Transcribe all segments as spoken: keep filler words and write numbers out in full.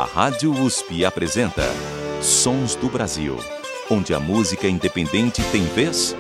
A Rádio U S P apresenta Sons do Brasil, onde a música independente tem vez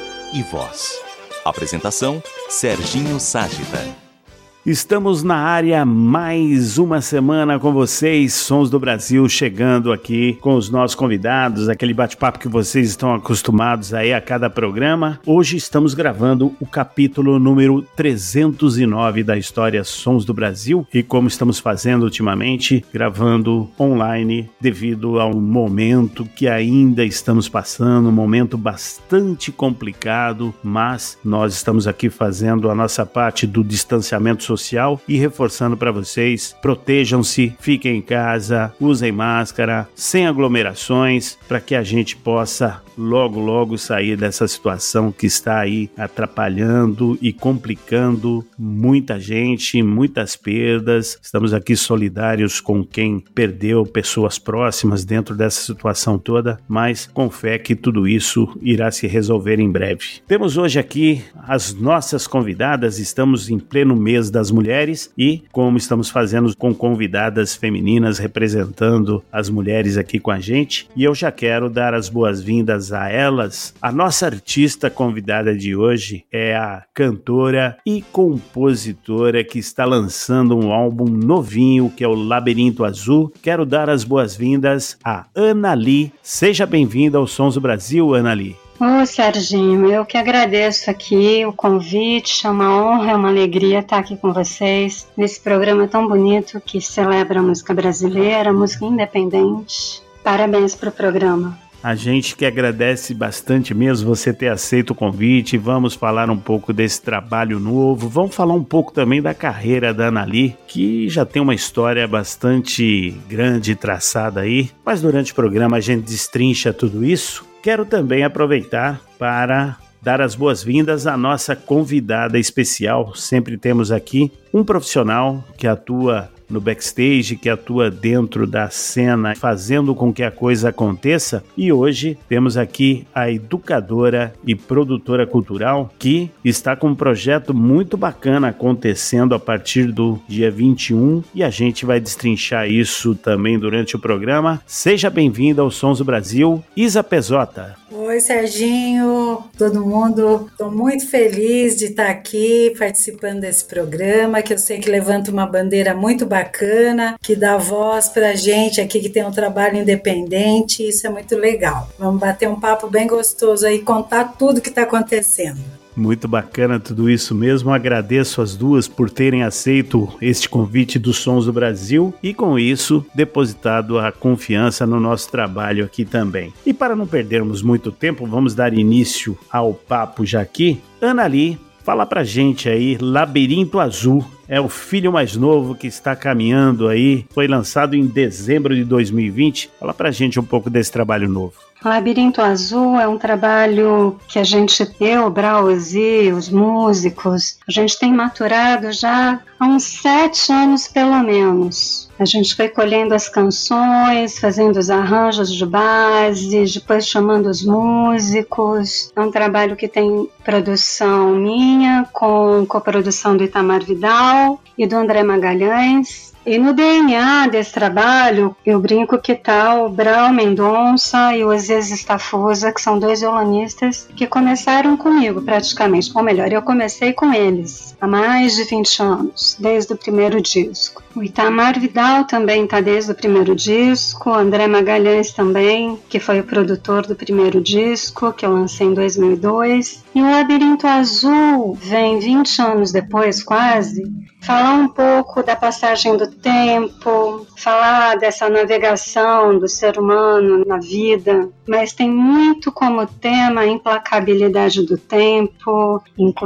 e voz. Apresentação, Serginho Ságita. Estamos na área mais uma semana com vocês, Sons do Brasil, chegando aqui com os nossos convidados, aquele bate-papo que vocês estão acostumados aí a cada programa. Hoje estamos gravando o capítulo número trezentos e nove da história Sons do Brasil e como estamos fazendo ultimamente, gravando online devido a um momento que ainda estamos passando, um momento bastante complicado, mas nós estamos aqui fazendo a nossa parte do distanciamento social social e reforçando para vocês, protejam-se, fiquem em casa, usem máscara, sem aglomerações, para que a gente possa logo, logo sair dessa situação que está aí atrapalhando e complicando muita gente, muitas perdas. Estamos aqui solidários com quem perdeu pessoas próximas dentro dessa situação toda, mas com fé que tudo isso irá se resolver em breve. Temos hoje aqui as nossas convidadas, estamos em pleno mês das mulheres e como estamos fazendo com convidadas femininas representando as mulheres aqui com a gente, e eu já quero dar as boas-vindas a elas. A nossa artista convidada de hoje é a cantora e compositora que está lançando um álbum novinho que é o Labirinto Azul. Quero dar as boas-vindas a Anali. Seja bem-vinda ao Sons do Brasil, Anali. Ô Serginho, eu que agradeço aqui o convite, é uma honra, é uma alegria estar aqui com vocês nesse programa tão bonito que celebra a música brasileira, a música independente. Parabéns pro programa. A gente que agradece bastante mesmo você ter aceito o convite. Vamos falar um pouco desse trabalho novo. Vamos falar um pouco também da carreira da Anali, que já tem uma história bastante grande traçada aí. Mas durante o programa a gente destrincha tudo isso. Quero também aproveitar para dar as boas-vindas à nossa convidada especial. Sempre temos aqui um profissional que atua no backstage, que atua dentro da cena, fazendo com que a coisa aconteça. E hoje temos aqui a educadora e produtora cultural que está com um projeto muito bacana acontecendo a partir do dia vinte e um e a gente vai destrinchar isso também durante o programa. Seja bem-vinda ao Sons do Brasil, Isa Pezota. Oi, Serginho, todo mundo. Estou muito feliz de estar aqui participando desse programa, que eu sei que levanta uma bandeira muito bacana, que dá voz pra gente aqui que tem um trabalho independente, isso é muito legal. Vamos bater um papo bem gostoso aí, contar tudo que está acontecendo. Muito bacana tudo isso mesmo, agradeço as duas por terem aceito este convite dos Sons do Brasil e com isso depositado a confiança no nosso trabalho aqui também. E para não perdermos muito tempo, vamos dar início ao papo já aqui. Anali, fala pra gente aí, Labirinto Azul é o filho mais novo que está caminhando aí, foi lançado em dezembro de dois mil e vinte. Fala pra gente um pouco desse trabalho novo. Labirinto Azul é um trabalho que a gente, eu, Brauzi, os músicos, a gente tem maturado já há uns sete anos pelo menos. A gente foi colhendo as canções, fazendo os arranjos de base, depois chamando os músicos. É um trabalho que tem produção minha, com coprodução do Itamar Vidal e do André Magalhães. E no D N A desse trabalho, eu brinco que tá o Brau Mendonça e o Aziz Stafusa, que são dois violonistas que começaram comigo praticamente. Ou melhor, eu comecei com eles há mais de vinte anos, desde o primeiro disco. O Itamar Vidal também está desde o primeiro disco, o André Magalhães também, que foi o produtor do primeiro disco, que eu lancei em dois mil e dois. E o Labirinto Azul vem vinte anos depois, quase, falar um pouco da passagem do tempo, falar dessa navegação do ser humano na vida, mas tem muito como tema a implacabilidade do tempo,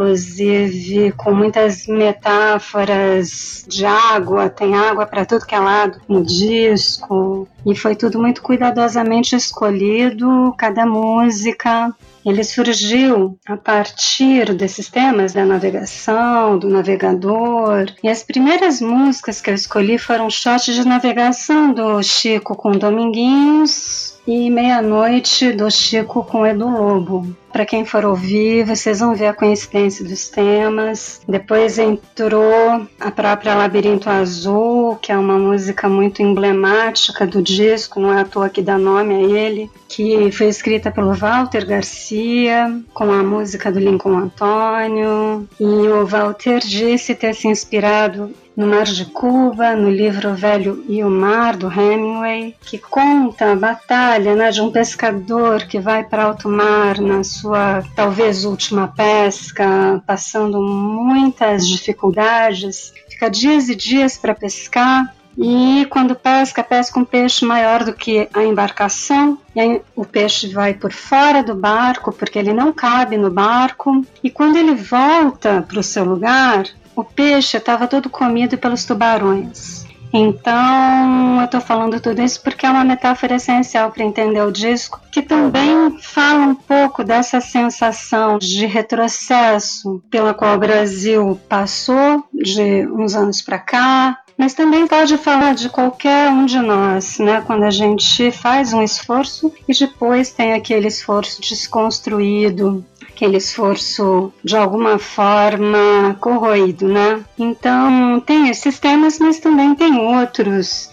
inclusive com muitas metáforas de água, tem água para tudo que é lado no disco, e foi tudo muito cuidadosamente escolhido, cada música. Ele surgiu a partir desses temas da navegação, do navegador. E as primeiras músicas que eu escolhi foram shots de navegação do Chico com Dominguinhos, e Meia-Noite do Chico com Edu Lobo. Para quem for ouvir, vocês vão ver a coincidência dos temas. Depois entrou a própria Labirinto Azul, que é uma música muito emblemática do disco, não é à toa que dá nome a ele, que foi escrita pelo Walter Garcia, com a música do Lincoln Antônio. E o Walter disse ter se inspirado no Mar de Cuba, no livro Velho e o Mar, do Hemingway, que conta a batalha, né, de um pescador que vai para alto mar na sua, talvez, última pesca, passando muitas dificuldades, fica dias e dias para pescar, e quando pesca, pesca um peixe maior do que a embarcação, e aí o peixe vai por fora do barco, porque ele não cabe no barco, e quando ele volta para o seu lugar, o peixe estava todo comido pelos tubarões. Então, eu estou falando tudo isso porque é uma metáfora essencial para entender o disco, que também fala um pouco dessa sensação de retrocesso pela qual o Brasil passou de uns anos para cá, mas também pode falar de qualquer um de nós, né? Quando a gente faz um esforço e depois tem aquele esforço desconstruído, aquele esforço de alguma forma corroído, né? Então tem esses temas, mas também tem outros.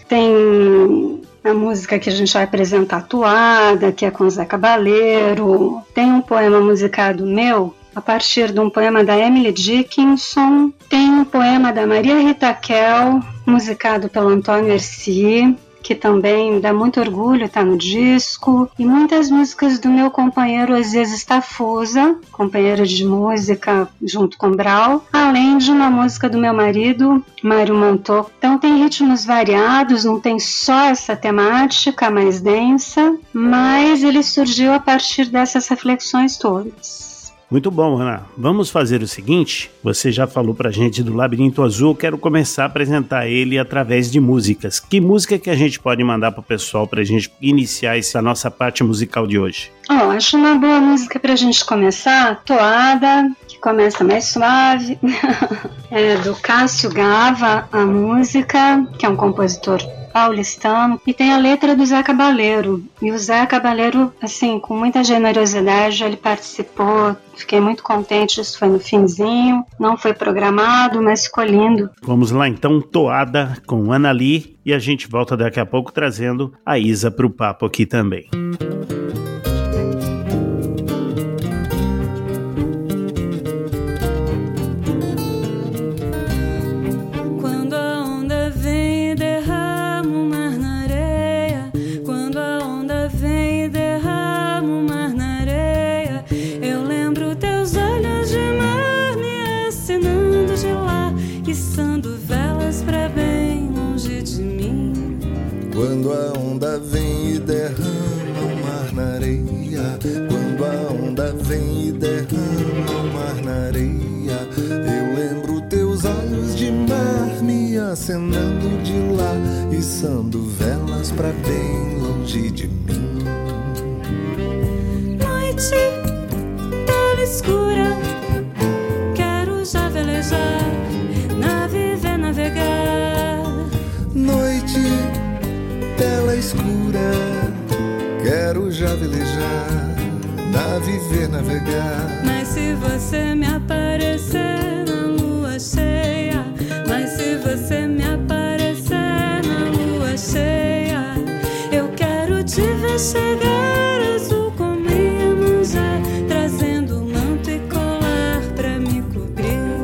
Tem a música que a gente vai apresentar, Toada, que é com Zé Cabaleiro. Tem um poema musicado meu, a partir de um poema da Emily Dickinson. Tem um poema da Maria Rita Kell, musicado pelo Antônio Hercy, que também dá muito orgulho, tá no disco, e muitas músicas do meu companheiro Aziz Tafusa, companheiro de música junto com Brau, além de uma música do meu marido, Mário Montô. Então tem ritmos variados, não tem só essa temática mais densa, mas ele surgiu a partir dessas reflexões todas. Muito bom, Ana. Vamos fazer o seguinte, você já falou pra gente do Labirinto Azul, quero começar a apresentar ele através de músicas. Que música que a gente pode mandar pro pessoal pra gente iniciar essa nossa parte musical de hoje? Oh, acho uma boa música pra gente começar, Toada, que começa mais suave. É do Cássio Gava, a música, que é um compositor paulistano, e tem a letra do Zé Cabaleiro. E o Zé Cabaleiro, assim, com muita generosidade, ele participou. Fiquei muito contente, isso foi no finzinho, não foi programado, mas ficou lindo. Vamos lá então, Toada com Ana Lee, e a gente volta daqui a pouco trazendo a Isa pro papo aqui também. Quando a onda vem e derrama o mar na areia, quando a onda vem e derrama o mar na areia, eu lembro teus olhos de mar me acenando de lá, içando velas pra bem longe de mim. Noite, tela escura, quero já velejar, naviver, navegar. Noite, tela escura, quero já velejar, naviver, navegar. Mas se você me aparecer na lua cheia, mas se você me aparecer na lua cheia, eu quero te ver chegar azul como Iemanjá, trazendo manto e colar pra me cobrir.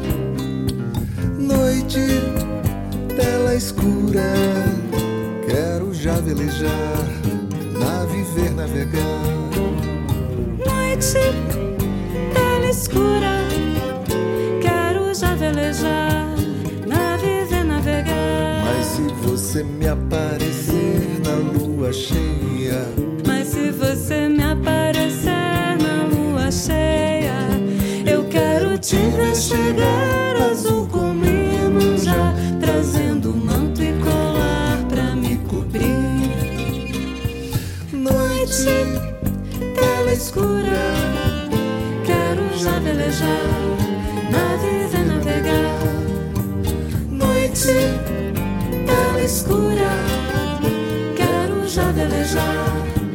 Noite, tela escura, quero já velejar, naviver, navegar. Noite, tela escura, quero já velejar, naviver, navegar. Mas se você me aparecer na lua cheia, mas se você me aparecer na lua cheia, eu quero te ver chegar azul como Iemanjá, trazendo manto e colar pra me cobrir. Noite, tela escura, quero já velejar, naviver, navegar. Noite, tela escura, quero já velejar,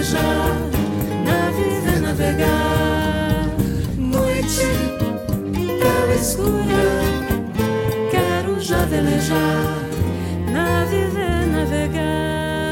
velejar, na viver, navegar. Noite, tela escura, quero já velejar, na viver, navegar.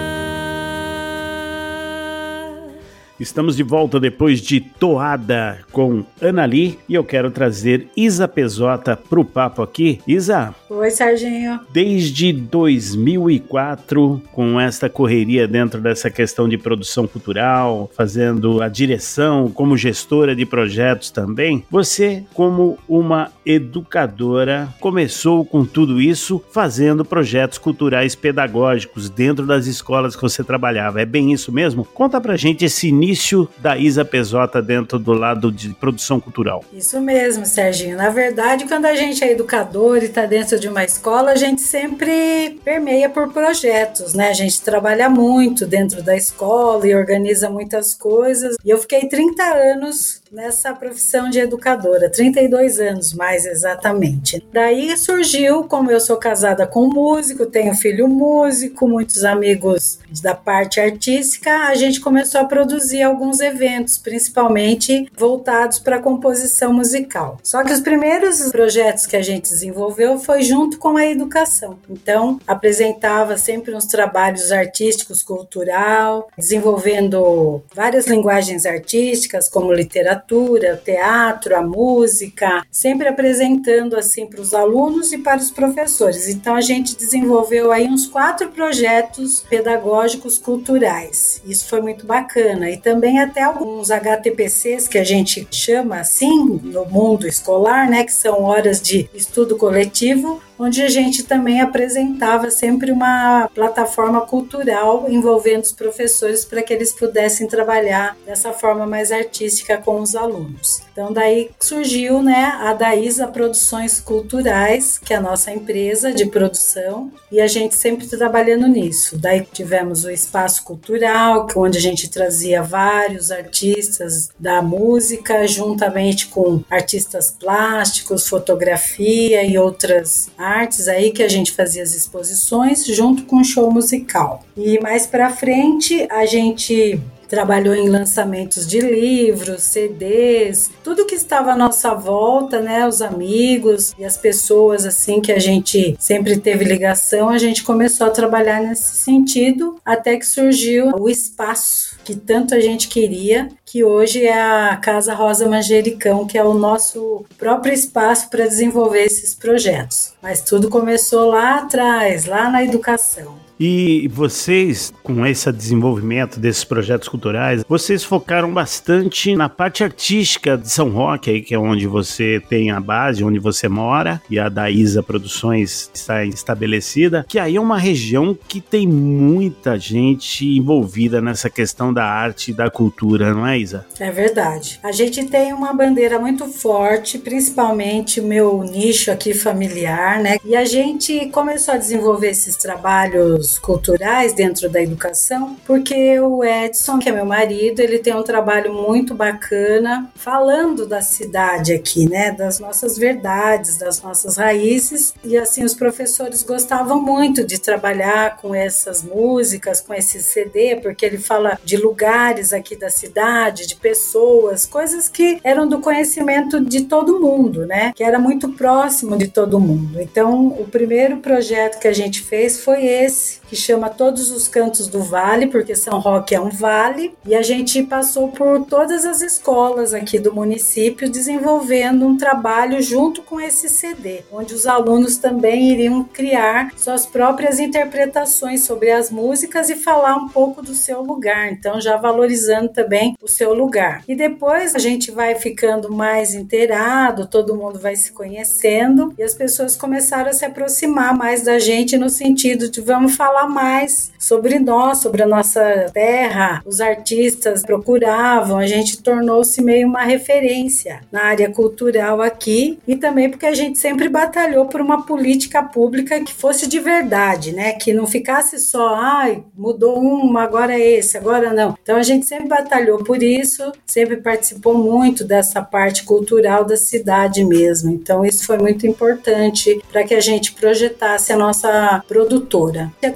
Estamos de volta depois de Toada com Ana Lee e eu quero trazer Isa Pezzotta pro papo aqui. Isa. Oi, Serginho. Desde dois mil e quatro, com esta correria dentro dessa questão de produção cultural, fazendo a direção como gestora de projetos também, você, como uma educadora, começou com tudo isso fazendo projetos culturais pedagógicos dentro das escolas que você trabalhava. É bem isso mesmo? Conta pra gente esse início da Isa Pezzotta dentro do lado de produção cultural. Isso mesmo, Serginho. Na verdade, quando a gente é educador e está dentro de uma escola, a gente sempre permeia por projetos, né? A gente trabalha muito dentro da escola e organiza muitas coisas. E eu fiquei trinta anos nessa profissão de educadora, trinta e dois anos mais exatamente. Daí surgiu, como eu sou casada com um músico, tenho filho músico, muitos amigos da parte artística, a gente começou a produzir alguns eventos, principalmente voltados para a composição musical. Só que os primeiros projetos que a gente desenvolveu foi junto com a educação. Então, apresentava sempre uns trabalhos artísticos, cultural, desenvolvendo várias linguagens artísticas, como literatura, o teatro, a música, sempre apresentando assim para os alunos e para os professores. Então a gente desenvolveu aí uns quatro projetos pedagógicos culturais. Isso foi muito bacana. E também até alguns H T P Cs que a gente chama assim no mundo escolar, né, que são horas de estudo coletivo, onde a gente também apresentava sempre uma plataforma cultural envolvendo os professores para que eles pudessem trabalhar dessa forma mais artística com os alunos. Então daí surgiu, né, a Daísa Produções Culturais, que é a nossa empresa de produção, e a gente sempre trabalhando nisso. Daí tivemos o Espaço Cultural, onde a gente trazia vários artistas da música, juntamente com artistas plásticos, fotografia e outras artes aí que a gente fazia as exposições junto com o show musical. E mais pra frente a gente trabalhou em lançamentos de livros, C Ds, tudo que estava à nossa volta, né, os amigos e as pessoas assim que a gente sempre teve ligação, a gente começou a trabalhar nesse sentido, até que surgiu o espaço que tanto a gente queria, que hoje é a Casa Rosa Manjericão, que é o nosso próprio espaço para desenvolver esses projetos. Mas tudo começou lá atrás, lá na educação. E vocês, com esse desenvolvimento desses projetos culturais, vocês focaram bastante na parte artística de São Roque, aí, que é onde você tem a base, onde você mora, e a Daísa Produções está estabelecida, que aí é uma região que tem muita gente envolvida nessa questão da arte e da cultura, não é, Isa? É verdade. A gente tem uma bandeira muito forte, principalmente o meu nicho aqui familiar, né? E a gente começou a desenvolver esses trabalhos culturais dentro da educação, porque o Edson, que é meu marido, ele tem um trabalho muito bacana falando da cidade aqui, né, das nossas verdades, das nossas raízes, e assim os professores gostavam muito de trabalhar com essas músicas, com esse C D, porque ele fala de lugares aqui da cidade, de pessoas, coisas que eram do conhecimento de todo mundo, né, que era muito próximo de todo mundo. Então, o primeiro projeto que a gente fez foi esse, que chama Todos os Cantos do Vale, porque São Roque é um vale, e a gente passou por todas as escolas aqui do município desenvolvendo um trabalho junto com esse C D, onde os alunos também iriam criar suas próprias interpretações sobre as músicas e falar um pouco do seu lugar, então já valorizando também o seu lugar. E depois a gente vai ficando mais inteirado, todo mundo vai se conhecendo, e as pessoas começaram a se aproximar mais da gente no sentido de vamos falar mais sobre nós, sobre a nossa terra. Os artistas procuravam, a gente tornou-se meio uma referência na área cultural aqui, e também porque a gente sempre batalhou por uma política pública que fosse de verdade, né? Que não ficasse só, ai, mudou um, agora é esse, agora não. Então a gente sempre batalhou por isso, sempre participou muito dessa parte cultural da cidade mesmo. Então isso foi muito importante para que a gente projetasse a nossa produtora. Até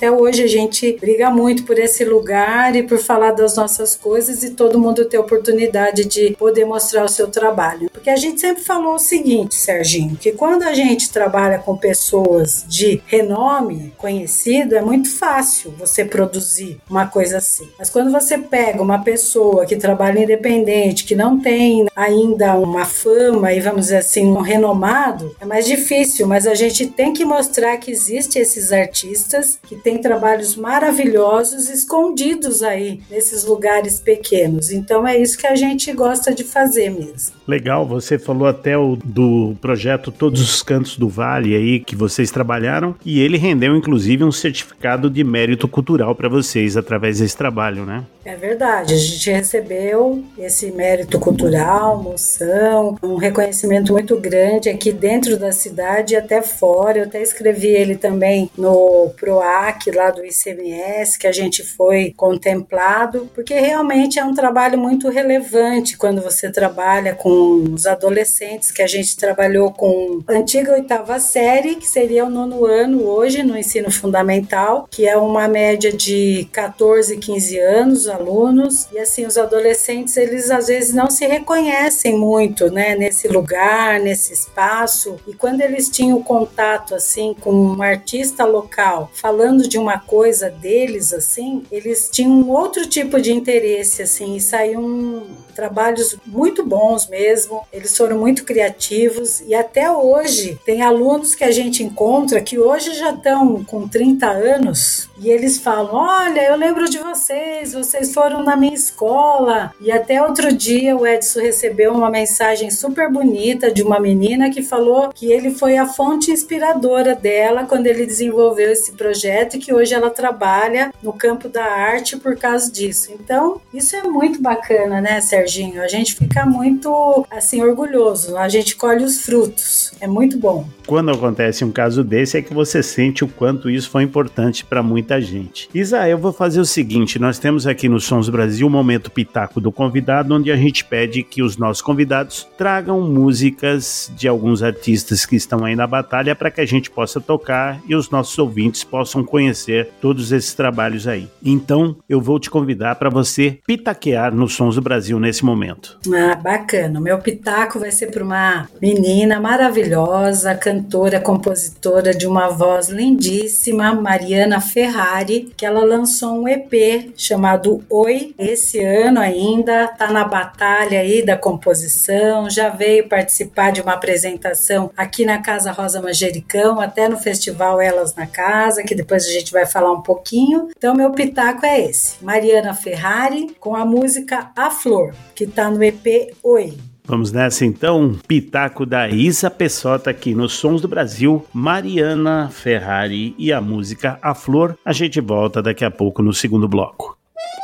até hoje a gente briga muito por esse lugar e por falar das nossas coisas e todo mundo ter oportunidade de poder mostrar o seu trabalho. Porque a gente sempre falou o seguinte, Serginho, que quando a gente trabalha com pessoas de renome conhecido, é muito fácil você produzir uma coisa assim. Mas quando você pega uma pessoa que trabalha independente, que não tem ainda uma fama e, vamos dizer assim, um renomado, é mais difícil, mas a gente tem que mostrar que existem esses artistas que têm trabalhos maravilhosos escondidos aí nesses lugares pequenos. Então é isso que a gente gosta de fazer mesmo. Legal, você falou até o, do projeto Todos os Cantos do Vale aí que vocês trabalharam, e ele rendeu inclusive um certificado de mérito cultural para vocês através desse trabalho, né? É verdade, a gente recebeu esse mérito cultural, moção, um reconhecimento muito grande aqui dentro da cidade e até fora. Eu até escrevi ele também no PROAC lá do I C M S, que a gente foi contemplado, porque realmente é um trabalho muito relevante quando você trabalha com os adolescentes, que a gente trabalhou com a antiga oitava série, que seria o nono ano hoje no ensino fundamental, que é uma média de catorze, quinze anos, alunos, e assim, os adolescentes, eles às vezes não se reconhecem muito, né, nesse lugar, nesse espaço, e quando eles tinham contato, assim, com um artista local, falando de uma coisa deles, assim, eles tinham um outro tipo de interesse, assim, e saíam trabalhos muito bons mesmo, eles foram muito criativos, e até hoje, tem alunos que a gente encontra, que hoje já estão com trinta anos, e eles falam, olha, eu lembro de vocês, vocês foram na minha escola. E até outro dia o Edson recebeu uma mensagem super bonita de uma menina que falou que ele foi a fonte inspiradora dela quando ele desenvolveu esse projeto e que hoje ela trabalha no campo da arte por causa disso. Então, isso é muito bacana, né, Serginho? A gente fica muito, assim, orgulhoso. A gente colhe os frutos. É muito bom. Quando acontece um caso desse, é que você sente o quanto isso foi importante para muita gente. Isa, eu vou fazer o seguinte, nós temos aqui no Sons do Brasil um momento pitaco do convidado, onde a gente pede que os nossos convidados tragam músicas de alguns artistas que estão aí na batalha para que a gente possa tocar e os nossos ouvintes possam conhecer todos esses trabalhos aí. Então, eu vou te convidar para você pitaquear no Sons do Brasil nesse momento. Ah, bacana. O meu pitaco vai ser para uma menina maravilhosa, cantora, compositora de uma voz lindíssima, Mariana Ferrari, que ela lançou um E P chamado Oi, esse ano ainda, tá na batalha aí da composição, já veio participar de uma apresentação aqui na Casa Rosa Manjericão, até no festival Elas na Casa, que depois a gente vai falar um pouquinho. Então meu pitaco é esse, Mariana Ferrari com a música A Flor, que tá no E P Oi. Vamos nessa então, pitaco da Isa Pessota aqui nos Sons do Brasil, Mariana Ferrari e a música A Flor. A gente volta daqui a pouco no segundo bloco.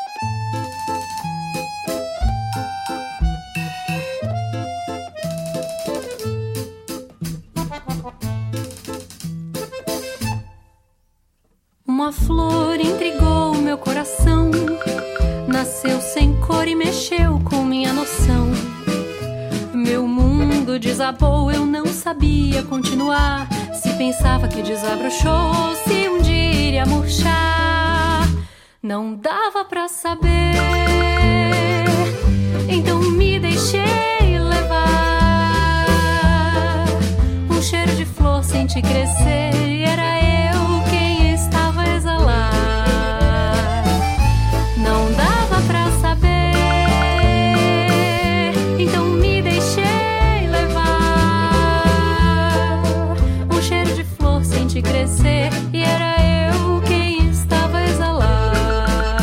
Uma flor intrigou meu coração, nasceu sem cor e mexeu com minha noção. Meu mundo desabou, eu não sabia continuar. Se pensava que desabrochou, se um dia iria murchar, não dava pra saber. Então me deixei levar. Um cheiro de flor senti crescer e era eu quem estava a exalar. Não dava pra saber. Então me deixei levar. Um cheiro de flor senti crescer e era eu quem estava a exalar.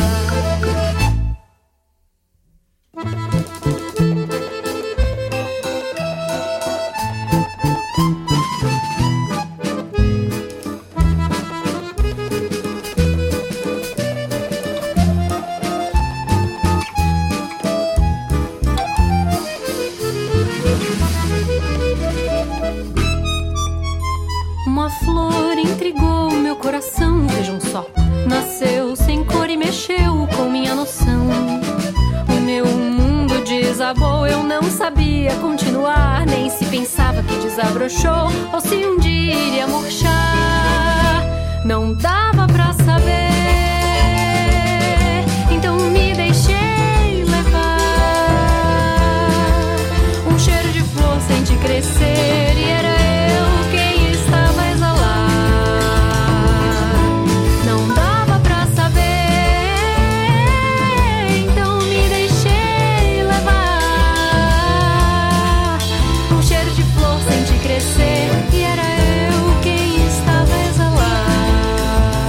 Uma flor intrigou meu coração, vejam só. Nasceu sem cor e mexeu com minha noção. O meu mundo desabou, eu não sabia continuar. Nem se pensava que desabrochou ou se um dia iria murchar. não dava pra saber. Então me deixei levar. Um cheiro de flor senti crescer e era eu quem estava a exalar. Não dava pra saber. Então me deixei levar. Um cheiro de flor senti crescer e era eu quem estava a exalar.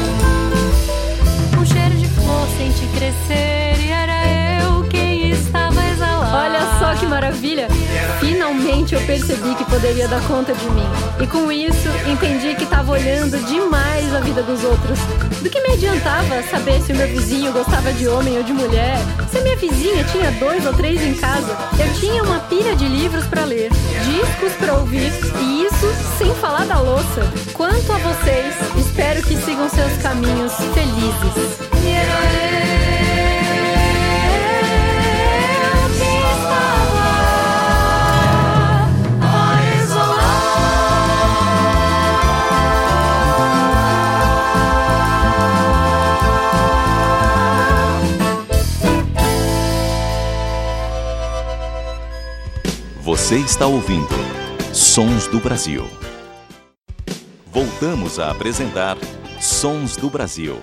Um cheiro de flor senti crescer e era eu quem estava a exalar. Olha só que maravilha! Finalmente eu percebi que poderia dar conta de mim. E com isso, entendi que estava olhando demais a vida dos outros. Do que me adiantava saber se o meu vizinho gostava de homem ou de mulher? Se a minha vizinha tinha dois ou três em casa, eu tinha uma pilha de livros para ler, discos para ouvir, e isso sem falar da louça. Quanto a vocês, espero que sigam seus caminhos felizes. Você está ouvindo Sons do Brasil. Voltamos a apresentar Sons do Brasil.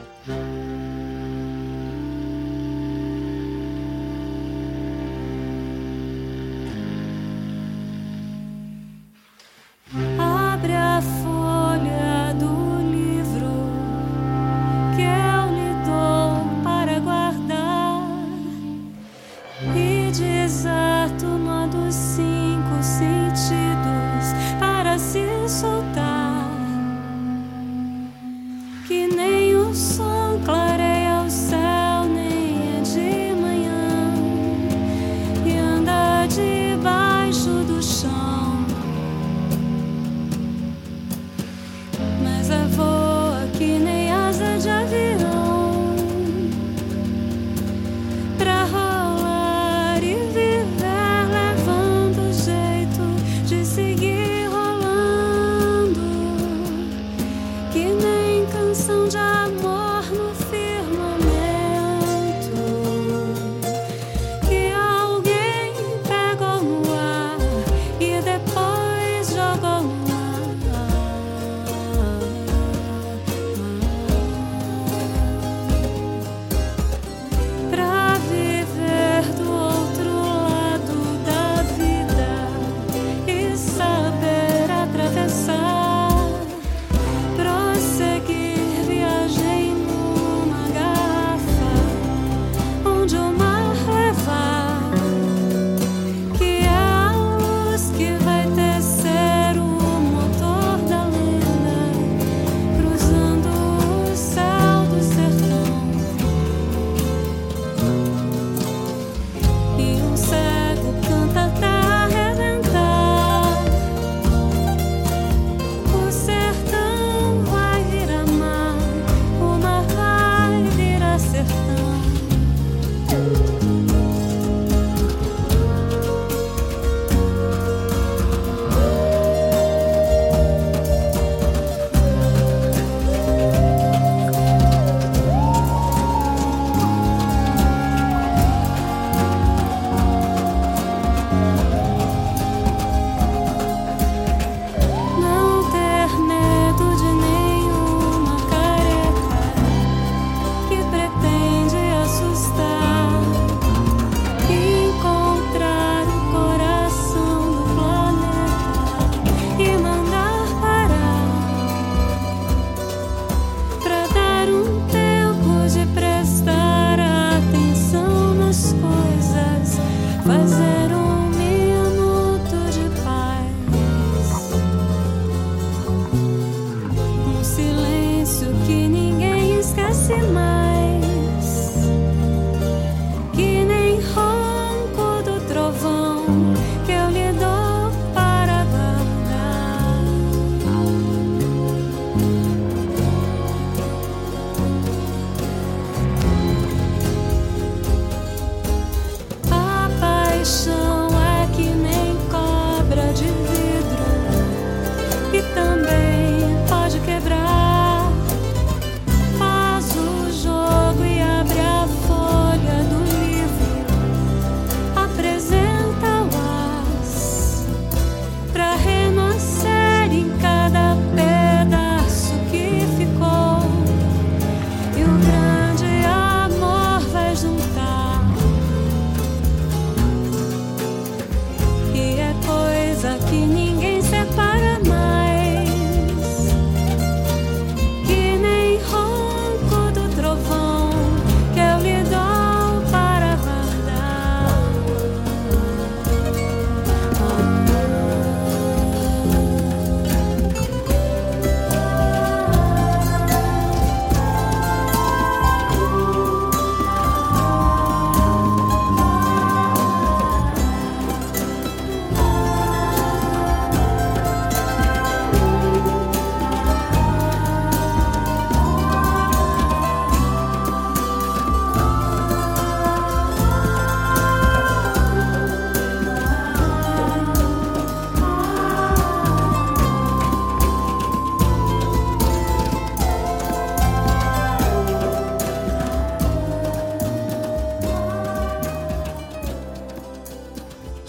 Abre a folha do livro que eu lhe dou para guardar e desata o nó dos cinco sentidos para se soltar. Que nem o som clareia o céu, nem é de manhã e anda debaixo do chão. Mas a voa que nem asa de avião pra rolar e viver levando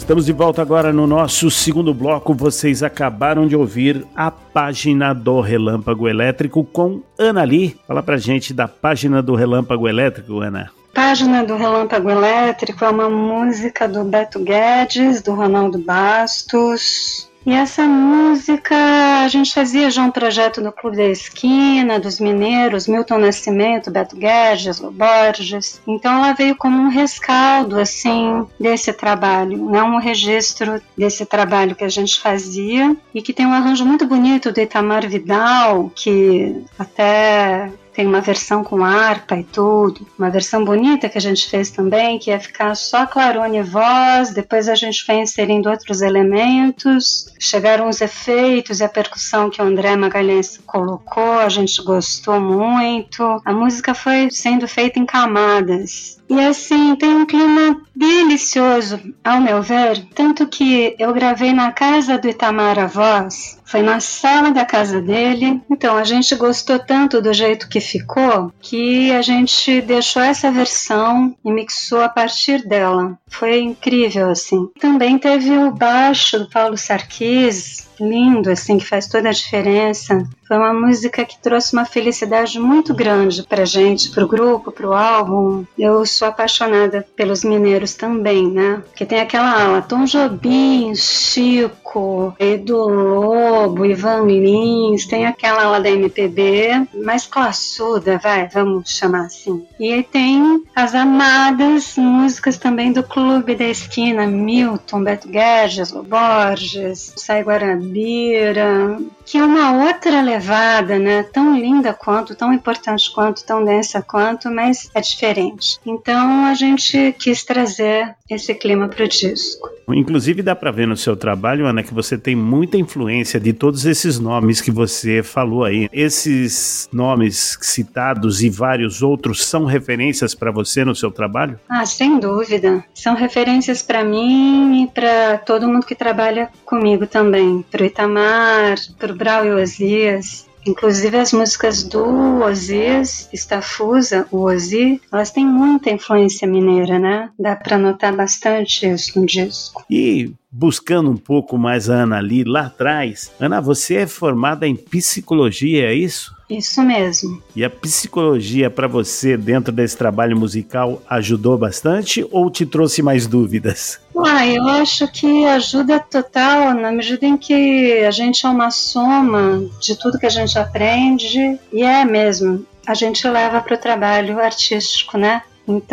Estamos de volta agora no nosso segundo bloco. Vocês acabaram de ouvir a página do Relâmpago Elétrico com Ana Lee. Fala pra gente da página do Relâmpago Elétrico, Ana. Página do Relâmpago Elétrico é uma música do Beto Guedes, do Ronaldo Bastos. E essa música a gente fazia já um projeto no Clube da Esquina, dos mineiros, Milton Nascimento, Beto Guedes, Lô Borges. Então ela veio como um rescaldo assim desse trabalho, né? Um registro desse trabalho que a gente fazia e que tem um arranjo muito bonito do Itamar Vidal, que até tem uma versão com harpa e tudo, uma versão bonita que a gente fez também, que ia ficar só clarone e voz, depois a gente foi inserindo outros elementos, chegaram os efeitos e a percussão que o André Magalhães colocou, a gente gostou muito, a música foi sendo feita em camadas. E assim, tem um clima delicioso, ao meu ver, tanto que eu gravei na casa do Itamar a voz, foi na sala da casa dele, então a gente gostou tanto do jeito que ficou, que a gente deixou essa versão e mixou a partir dela. Foi incrível, assim. Também teve o baixo do Paulo Sarkis, lindo, assim, que faz toda a diferença. Foi uma música que trouxe uma felicidade muito grande pra gente, pro grupo, pro álbum. Eu sou apaixonada pelos mineiros também, né? Porque tem aquela ala, Tom Jobim, Chico, Edu Lobo, Ivan Lins, tem aquela ala da M P B, mais classuda, vai, vamos chamar assim. E aí tem as amadas músicas também do Clube da Esquina, Milton, Beto Guedes, Lô Borges, Sai Guarabira, que é uma outra levada, né? Tão linda quanto, tão importante quanto, tão densa quanto, mas é diferente. Então a gente quis trazer esse clima pro disco. Inclusive dá para ver no seu trabalho, Ana, que você tem muita influência de todos esses nomes que você falou aí. Esses nomes citados e vários outros são referências para você no seu trabalho? Ah, sem dúvida. São referências para mim e para todo mundo que trabalha comigo também. Pro Itamar, pro Brau e Osias. Inclusive as músicas do Osias, Estafusa, o Ozi, elas têm muita influência mineira, né? Dá para notar bastante isso no disco. E buscando um pouco mais a Ana ali lá atrás, Ana, você é formada em psicologia, é isso? Isso mesmo. E a psicologia para você dentro desse trabalho musical ajudou bastante ou te trouxe mais dúvidas? Ah, eu acho que ajuda total na medida em que a gente é uma soma de tudo que a gente aprende e é mesmo, a gente leva para o trabalho artístico, né?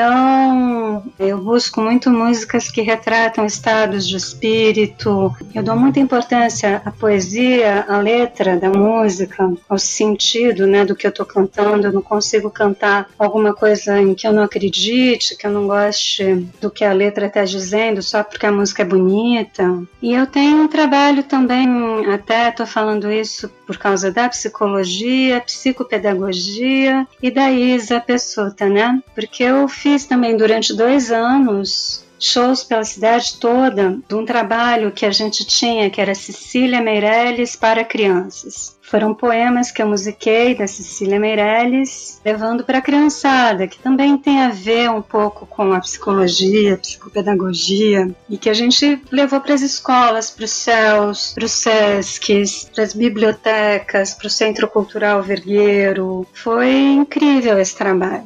Então, eu busco muito músicas que retratam estados de espírito. Eu dou muita importância à poesia, à letra da música, ao sentido, né, do que eu estou cantando. Eu não consigo cantar alguma coisa em que eu não acredite, que eu não goste do que a letra está dizendo, só porque a música é bonita. E eu tenho um trabalho também, até estou falando isso por causa da psicologia, psicopedagogia e da Isa Pessuta, né? Porque eu fiz também durante dois anos shows pela cidade toda de um trabalho que a gente tinha, que era Cecília Meirelles para crianças. Foram poemas que eu musiquei da Cecília Meirelles, levando para a criançada, que também tem a ver um pouco com a psicologia, a psicopedagogia, e que a gente levou para as escolas, para os C E Ls, para os SESCs, para as bibliotecas, para o Centro Cultural Vergueiro. Foi incrível esse trabalho.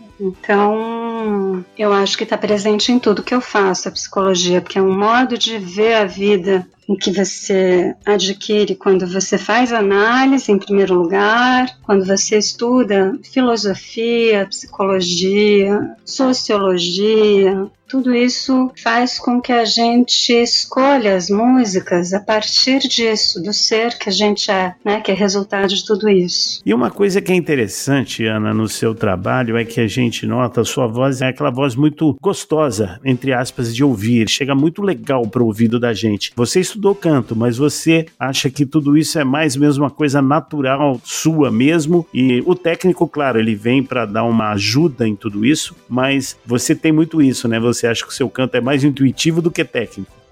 Então, eu acho que está presente em tudo que eu faço, a psicologia, porque é um modo de ver a vida em que você adquire quando você faz análise, em primeiro lugar, quando você estuda filosofia, psicologia, sociologia. Tudo isso faz com que a gente escolha as músicas a partir disso, do ser que a gente é, né, que é resultado de tudo isso. E uma coisa que é interessante, Ana, no seu trabalho é que a gente nota a sua voz é aquela voz muito gostosa, entre aspas, de ouvir. Chega muito legal para o ouvido da gente. Você estudou canto, mas você acha que tudo isso é mais mesmo uma coisa natural sua mesmo, e o técnico, claro, ele vem para dar uma ajuda em tudo isso, mas você tem muito isso, né? Você Você acha que o seu canto é mais intuitivo do que técnico? É, eu tenho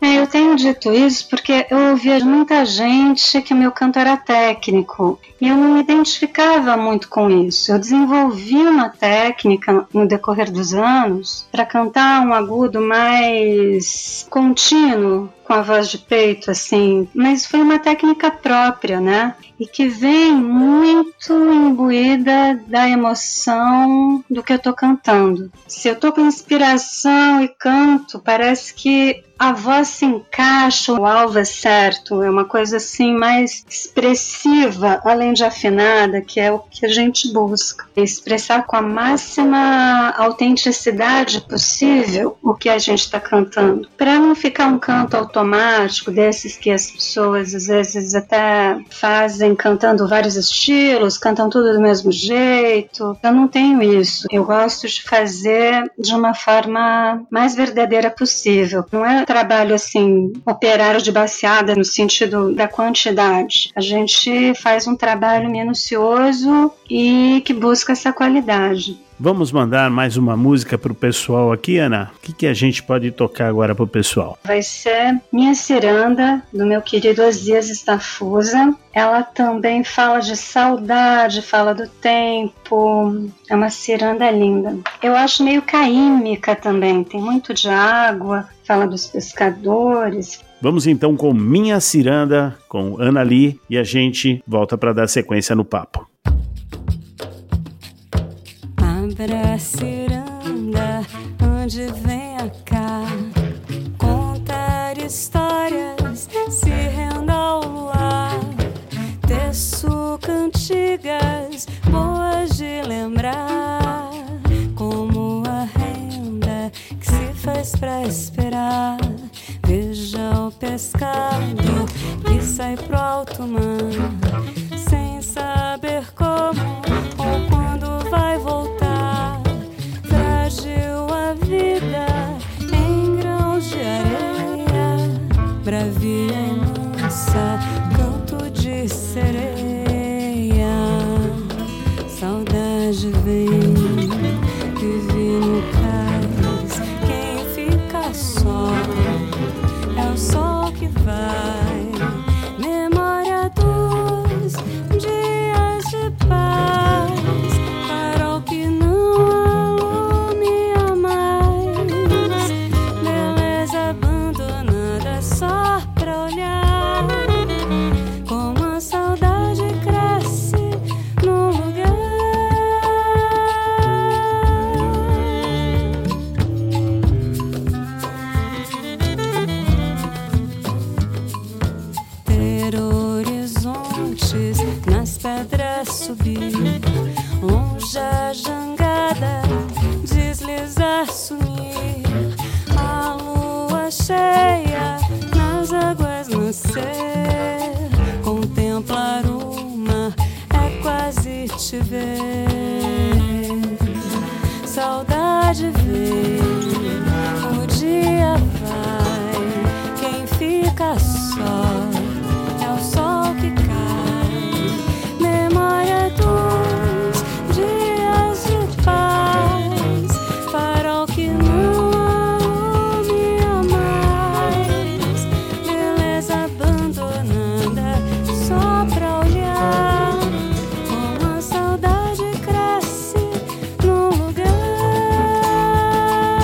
tenho dito isso porque eu ouvia muita gente que o meu canto era técnico e eu não me identificava muito com isso. Eu desenvolvi uma técnica no decorrer dos anos para cantar um agudo mais contínuo, com a voz de peito, assim, mas foi uma técnica própria, né? E que vem muito imbuída da emoção do que eu tô cantando. Se eu tô com inspiração e canto, parece que a voz se encaixa, o alvo é certo, é uma coisa assim mais expressiva, além de afinada, que é o que a gente busca. Expressar com a máxima autenticidade possível o que a gente está cantando, para não ficar um canto automático desses que as pessoas às vezes até fazem cantando vários estilos, cantam tudo do mesmo jeito. Eu não tenho isso. Eu gosto de fazer de uma forma mais verdadeira possível. Não é trabalho assim, operário de baseada no sentido da quantidade. A gente faz um trabalho minucioso e que busca essa qualidade. Vamos mandar mais uma música pro pessoal aqui, Ana? O que, que a gente pode tocar agora pro pessoal? Vai ser Minha Ciranda, do meu querido Osias Estafusa. Ela também fala de saudade, fala do tempo. É uma ciranda linda. Eu acho meio caímica também, tem muito de água, fala dos pescadores. Vamos então com Minha Ciranda, com Ana Lee, e a gente volta para dar sequência no papo. Abra a ciranda, onde venha cá, contar histórias, se renda ao luar, teço cantigas, boas de lembrar, como a renda que se faz pra esperar. Veja o pescado que sai pro alto mar, sem saber como ou quando vai voltar. Frágil a vida em grãos de areia, bravia e mansa, canto de sereia. Saudade vem, vive no cais, quem fica só é o sol que vai, memória dos dias de paz, farol que não alumia mais, beleza abandonada só pra olhar, como a saudade cresce no lugar. Ter horizontes nas pedras subir, longe a jangada, deslizar, sumir, a lua cheia nas águas nascer, contemplar o mar é quase te ver. Saudade vem, o dia vai, quem fica só é o sol que cai, memória dos dias de paz, farol que não alumia mais, beleza abandonada só pra olhar, como a saudade cresce no lugar.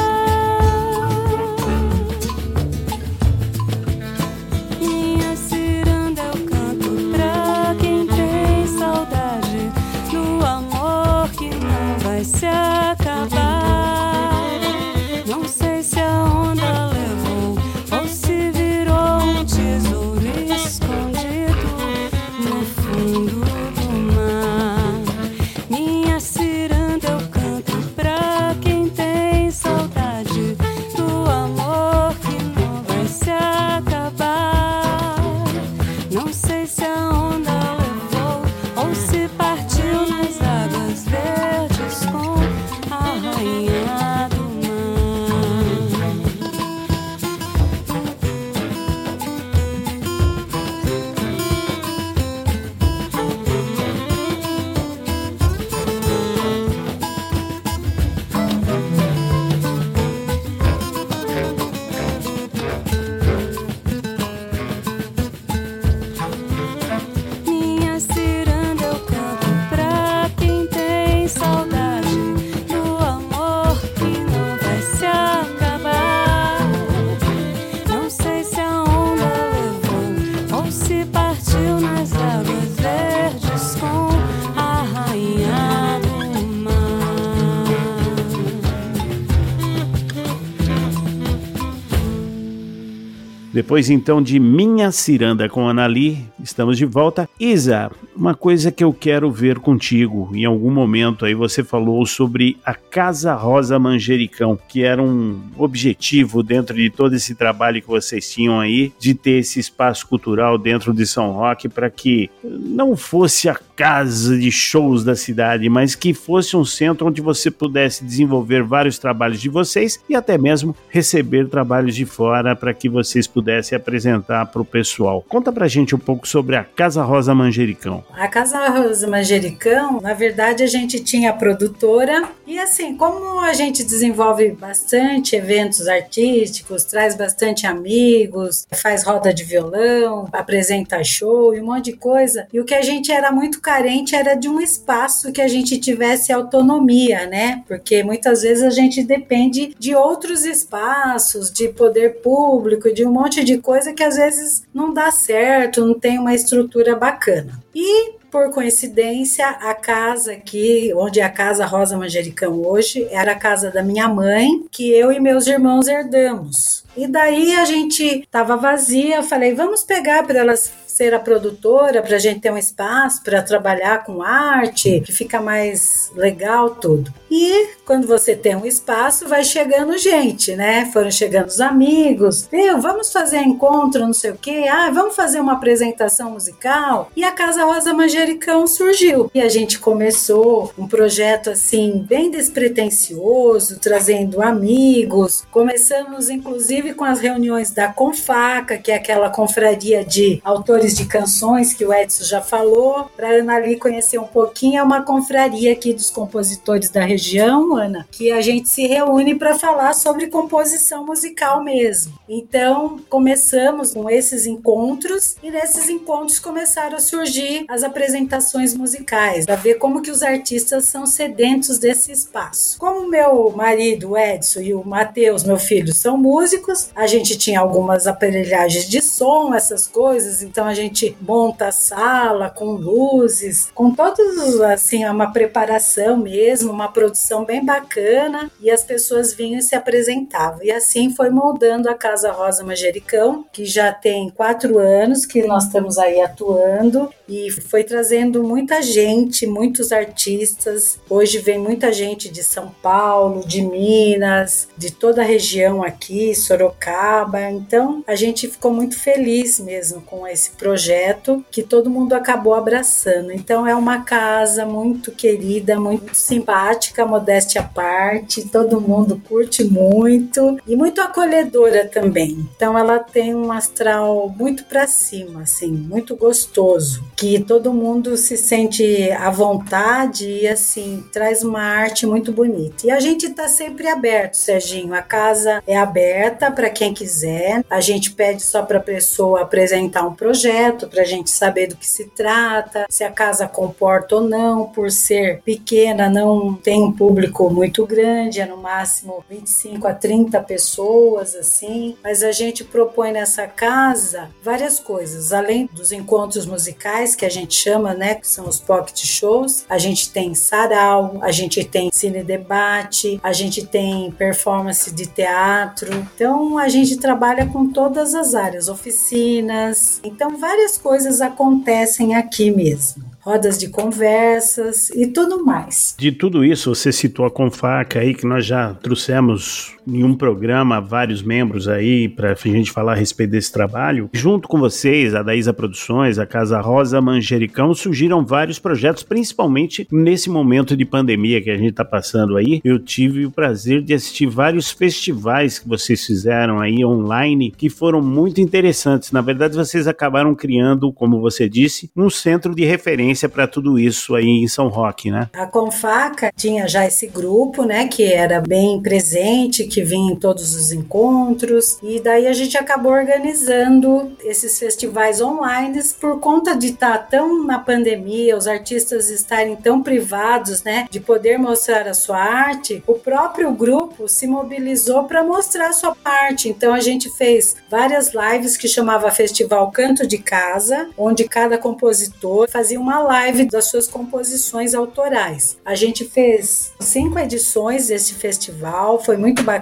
Depois então de Minha Ciranda com Anali, estamos de volta. Isa, uma coisa que eu quero ver contigo, em algum momento aí você falou sobre a Casa Rosa Manjericão, que era um objetivo dentro de todo esse trabalho que vocês tinham aí, de ter esse espaço cultural dentro de São Roque, para que não fosse a casa de shows da cidade, mas que fosse um centro onde você pudesse desenvolver vários trabalhos de vocês e até mesmo receber trabalhos de fora para que vocês pudessem apresentar para o pessoal. Conta pra gente um pouco sobre a Casa Rosa Manjericão. A Casa Rosa Manjericão, na verdade, a gente tinha a produtora e assim, como a gente desenvolve bastante eventos artísticos, traz bastante amigos, faz roda de violão, apresenta show e um monte de coisa, e o que a gente era muito carente era de um espaço que a gente tivesse autonomia, né? Porque muitas vezes a gente depende de outros espaços, de poder público, de um monte de coisa que às vezes não dá certo, não tem uma estrutura bacana. E por coincidência, a casa aqui, onde é a Casa Rosa Manjericão hoje, era a casa da minha mãe, que eu e meus irmãos herdamos. E daí a gente estava vazia, falei, vamos pegar para elas ser a produtora, para a gente ter um espaço para trabalhar com arte, que fica mais legal tudo. E quando você tem um espaço, vai chegando gente, né? Foram chegando os amigos, viu? Vamos fazer encontro, não sei o quê, ah, vamos fazer uma apresentação musical. E a Casa Rosa Manjericão surgiu. E a gente começou um projeto assim, bem despretensioso, trazendo amigos. Começamos, inclusive, com as reuniões da Confaca, que é aquela confraria de autores de canções que o Edson já falou, para a Anali conhecer um pouquinho. É uma confraria aqui dos compositores da região, Ana, que a gente se reúne para falar sobre composição musical mesmo. Então, começamos com esses encontros e nesses encontros começaram a surgir as apresentações musicais, para ver como que os artistas são sedentos desse espaço. Como meu marido, o Edson, e o Matheus, meu filho, são músicos, a gente tinha algumas aparelhagens de som, essas coisas, então a gente monta a sala com luzes, com todos, assim, uma preparação mesmo, uma produção bem bacana, e as pessoas vinham e se apresentavam. E assim foi moldando a Casa Rosa Manjericão, que já tem quatro anos que nós estamos aí atuando, e foi trazendo muita gente, muitos artistas. Hoje vem muita gente de São Paulo, de Minas, de toda a região aqui, Sorocaba. Então a gente ficou muito feliz mesmo com esse projeto, que todo mundo acabou abraçando. Então é uma casa muito querida, muito simpática, modéstia à parte, todo mundo curte muito e muito acolhedora também. Então ela tem um astral muito pra cima, assim, muito gostoso, que todo mundo se sente à vontade e assim, traz uma arte muito bonita. E a gente tá sempre aberto, Serginho, a casa é aberta para quem quiser, a gente pede só para a pessoa apresentar um projeto, para a gente saber do que se trata, se a casa comporta ou não. Por ser pequena, não tem um público muito grande, é no máximo vinte e cinco a trinta pessoas, assim, mas a gente propõe nessa casa várias coisas, além dos encontros musicais, que a gente chama, né, que são os pocket shows, a gente tem sarau, a gente tem cine debate, a gente tem performance de teatro, então a gente trabalha com todas as áreas, oficinas, então várias coisas acontecem aqui mesmo. Rodas de conversas e tudo mais. De tudo isso, você citou a Confaca aí, que nós já trouxemos em um programa vários membros aí para a gente falar a respeito desse trabalho. Junto com vocês, a Daísa Produções, a Casa Rosa Manjericão, surgiram vários projetos, principalmente nesse momento de pandemia que a gente está passando aí. Eu tive o prazer de assistir vários festivais que vocês fizeram aí online, que foram muito interessantes. Na verdade, vocês acabaram criando, como você disse, um centro de referência para tudo isso aí em São Roque, né? A Confaca tinha já esse grupo, né, que era bem presente, que vinha em todos os encontros, e daí a gente acabou organizando esses festivais online por conta de estar tão na pandemia, os artistas estarem tão privados, né, de poder mostrar a sua arte. O próprio grupo se mobilizou para mostrar a sua parte, então a gente fez várias lives que chamava Festival Canto de Casa, onde cada compositor fazia uma live das suas composições autorais. A gente fez cinco edições desse festival, foi muito bacana.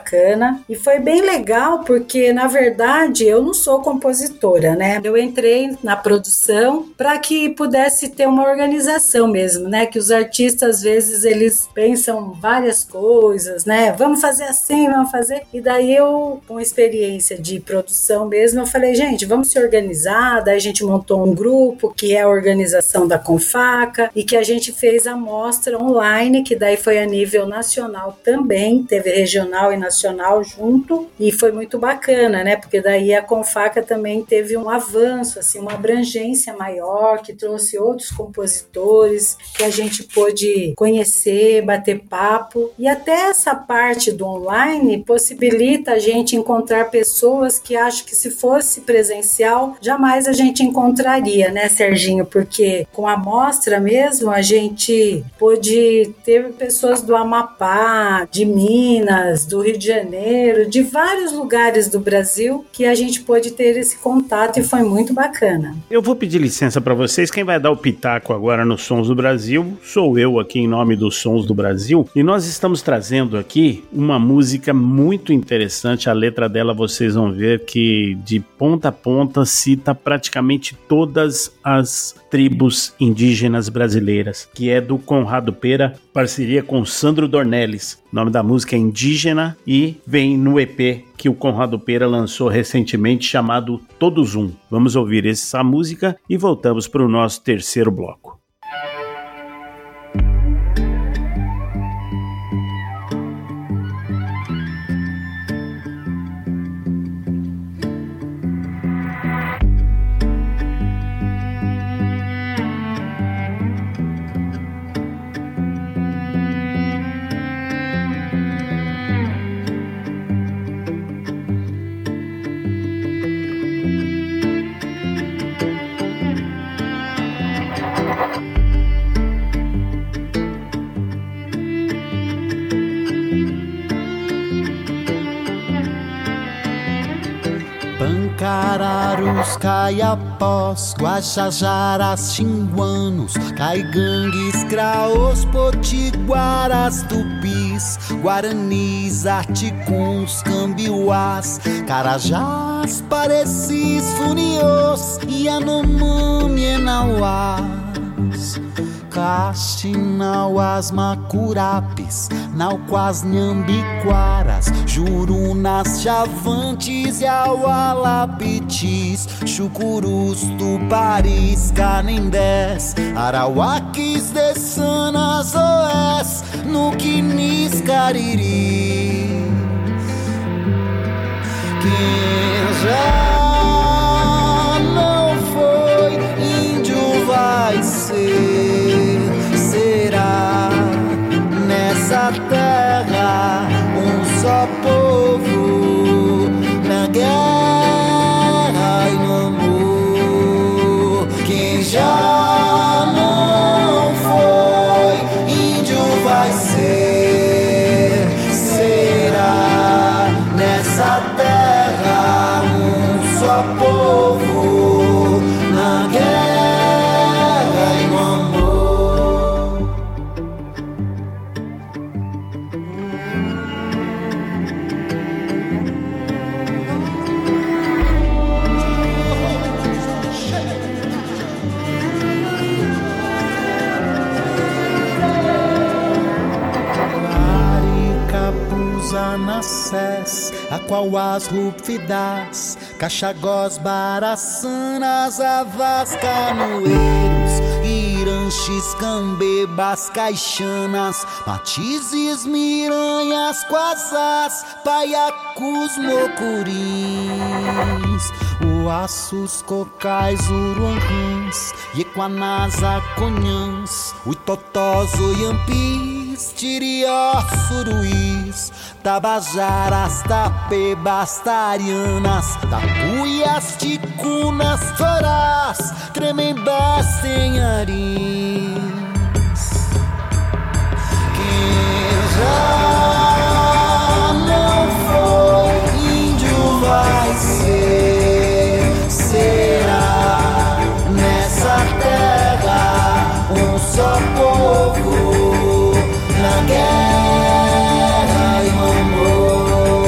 bacana. E foi bem legal porque, na verdade, eu não sou compositora, né? Eu entrei na produção para que pudesse ter uma organização mesmo, né? Que os artistas, às vezes, eles pensam várias coisas, né? Vamos fazer assim, vamos fazer... E daí eu, com experiência de produção mesmo, eu falei, gente, vamos se organizar. Daí a gente montou um grupo, que é a organização da Confaca, e que a gente fez a mostra online, que daí foi a nível nacional também, teve regional e nacional junto, e foi muito bacana, né? Porque daí a Confaca também teve um avanço, assim, uma abrangência maior, que trouxe outros compositores, que a gente pôde conhecer, bater papo, e até essa parte do online possibilita a gente encontrar pessoas que acho que se fosse presencial, jamais a gente encontraria, né, Serginho? Porque com a mostra mesmo, a gente pôde ter pessoas do Amapá, de Minas, do Rio de Janeiro, de vários lugares do Brasil, que a gente pôde ter esse contato e foi muito bacana. Eu vou pedir licença para vocês, quem vai dar o pitaco agora no Sons do Brasil sou eu aqui em nome dos Sons do Brasil, e nós estamos trazendo aqui uma música muito interessante, a letra dela vocês vão ver que de ponta a ponta cita praticamente todas as tribos indígenas brasileiras, que é do Conrado Pera, parceria com Sandro Dornelles. O nome da música é Indígena e vem no E P que o Conrado Pera lançou recentemente chamado Todos Um. Vamos ouvir essa música e voltamos para o nosso terceiro bloco. Pancararos, caiapós, guaxajaras, xinguanos, caigangues, craos, potiguaras, tupis, guaranis, articuns, cambiuás, carajás, parecis, funiós, yanomami, enauás, caxinauás, macurapis, nauquás, nhambiquaras, jurunas, chavantes, yaualapitis, chucurus, tuparis, canindés, arauaquis, dessanas, oés, nuquinis, cariris. Quem já não foi índio vai ser, será nessa terra um só povo, na guerra e no amor. Quem já não foi índio vai ser, será nessa terra um só povo, na guerra e no amor. Nassés, aquauás, rupfidás, caxagós, baraçanas, avás, canoeiros, iranches, cambebas, caixanas, matizes, miranhas, quasás, paiacus, mocurins, uaços, cocais, uruanrãs, iequanás, aconhãs, uitotós, oiampis, tiriós, suruís, tabajaras, tapebas, tarianas, tapuias, ticunas, forás, tremembás, senharins. Quem já não foi índio vai ser, será nessa terra um só povo, na guerra e no amor.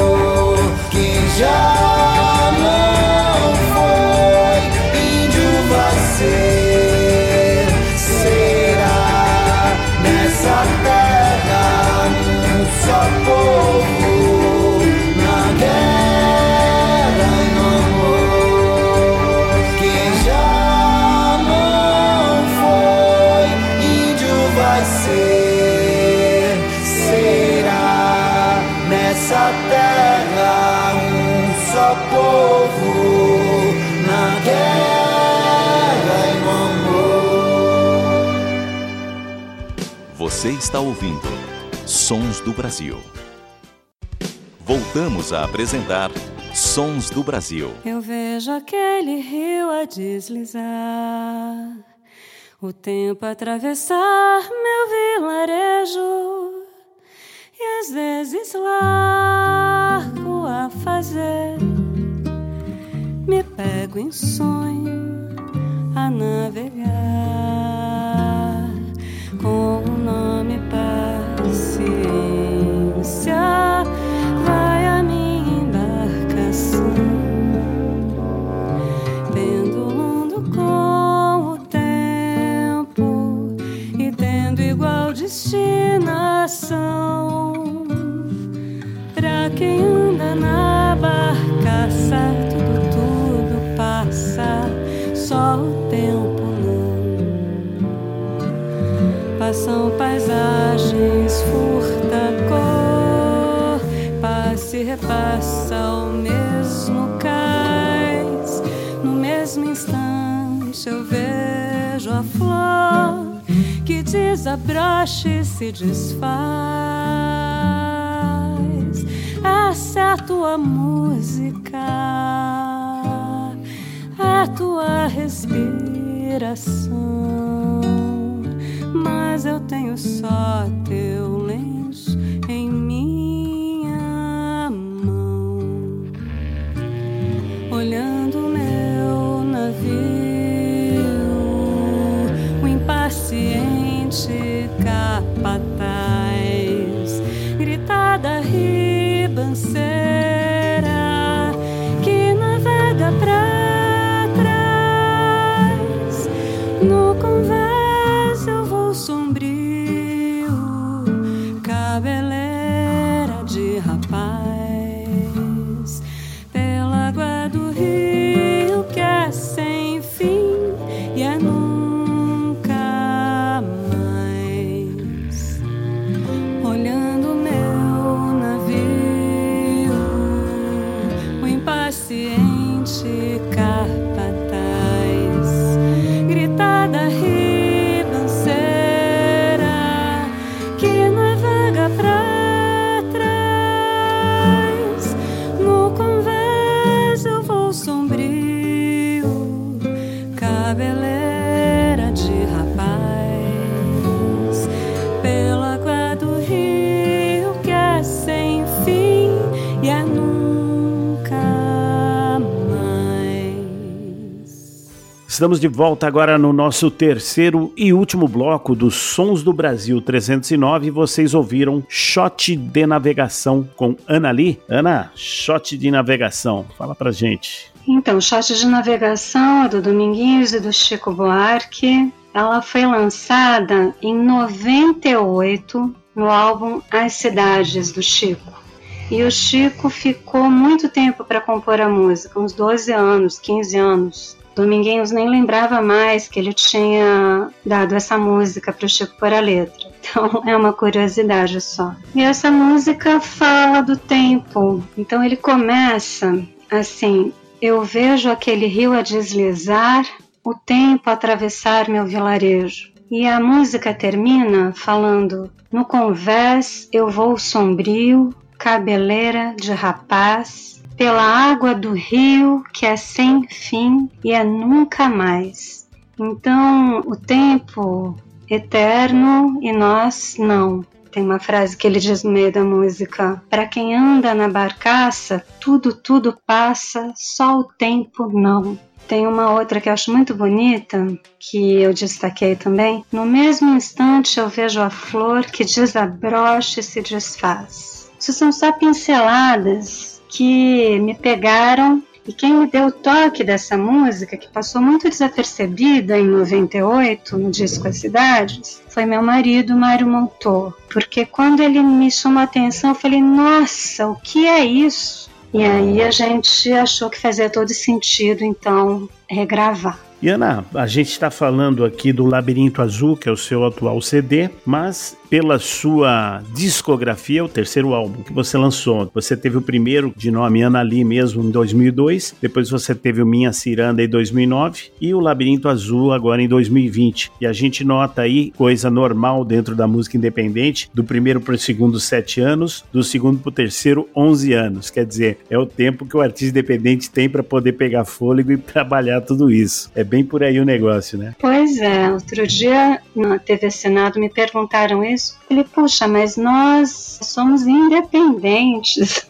povo na guerra e no amor. Você está ouvindo Sons do Brasil. Voltamos a apresentar Sons do Brasil. Eu vejo aquele rio a deslizar, o tempo a atravessar meu vilarejo, e às vezes largo a fazer, me pego em sonho a navegar, com o nome paciência vai a minha embarcação, pendulando com o tempo e tendo igual destinação. Pra quem anda na barcaça, tudo, tudo passa, só o tempo não. Passam paisagens, furta cor, passa e repassa o mesmo cais. No mesmo instante eu vejo a flor que desabrocha e se desfaz. Essa é a tua música, a tua respiração, mas eu tenho só teu lenço em minha mão, olhando meu navio, o impaciente capataz, gritada ribanceira que navega pra trás. No convés eu vou sombrio, cabeleira de rapaz, pela água do rio que é sem fim e é nunca mais. Olhando meu navio, o impaciente capataz, gritada ribanceira que navega pra trás. No convés eu vou sombrio, cabeleira de rapaz, pela água do rio que é sem fim e é nunca mais. Estamos de volta agora no nosso terceiro e último bloco dos Sons do Brasil trezentos e nove. Vocês ouviram Shot de Navegação com Ana Lee. Ana, Shot de Navegação, fala pra gente. Então, Shot de Navegação é do Dominguinhos e do Chico Buarque. Ela foi lançada em noventa e oito no álbum As Cidades, do Chico. E o Chico ficou muito tempo para compor a música, uns doze anos, quinze anos. Dominguinhos nem lembrava mais que ele tinha dado essa música para o Chico pôr a letra. Então é uma curiosidade só. E essa música fala do tempo. Então ele começa assim: eu vejo aquele rio a deslizar, o tempo a atravessar meu vilarejo. E a música termina falando: no convés eu vou sombrio, cabeleira de rapaz, pela água do rio que é sem fim e é nunca mais. Então, o tempo eterno e nós não. Tem uma frase que ele diz no meio da música: para quem anda na barcaça, tudo, tudo passa, só o tempo não. Tem uma outra que eu acho muito bonita, que eu destaquei também. No mesmo instante eu vejo a flor que desabrocha e se desfaz. Isso são só pinceladas que me pegaram, e quem me deu o toque dessa música, que passou muito desapercebida em noventa e oito, no disco As Cidades, foi meu marido, Mário Montour. Porque quando ele me chamou a atenção, eu falei: nossa, o que é isso? E aí a gente achou que fazia todo sentido, então, regravar. E Ana, a gente está falando aqui do Labirinto Azul, que é o seu atual C D, mas pela sua discografia, o terceiro álbum que você lançou, você teve o primeiro de nome Ana Lee mesmo em dois mil e dois, depois você teve o Minha Ciranda em dois mil e nove e o Labirinto Azul agora em dois mil e vinte. E a gente nota aí coisa normal dentro da música independente, do primeiro para o segundo sete anos, do segundo para o terceiro onze anos. Quer dizer, é o tempo que o artista independente tem para poder pegar fôlego e trabalhar tudo isso. É bem por aí o negócio, né? Pois é, outro dia na T V Senado me perguntaram isso. Eu falei, puxa, mas nós somos independentes.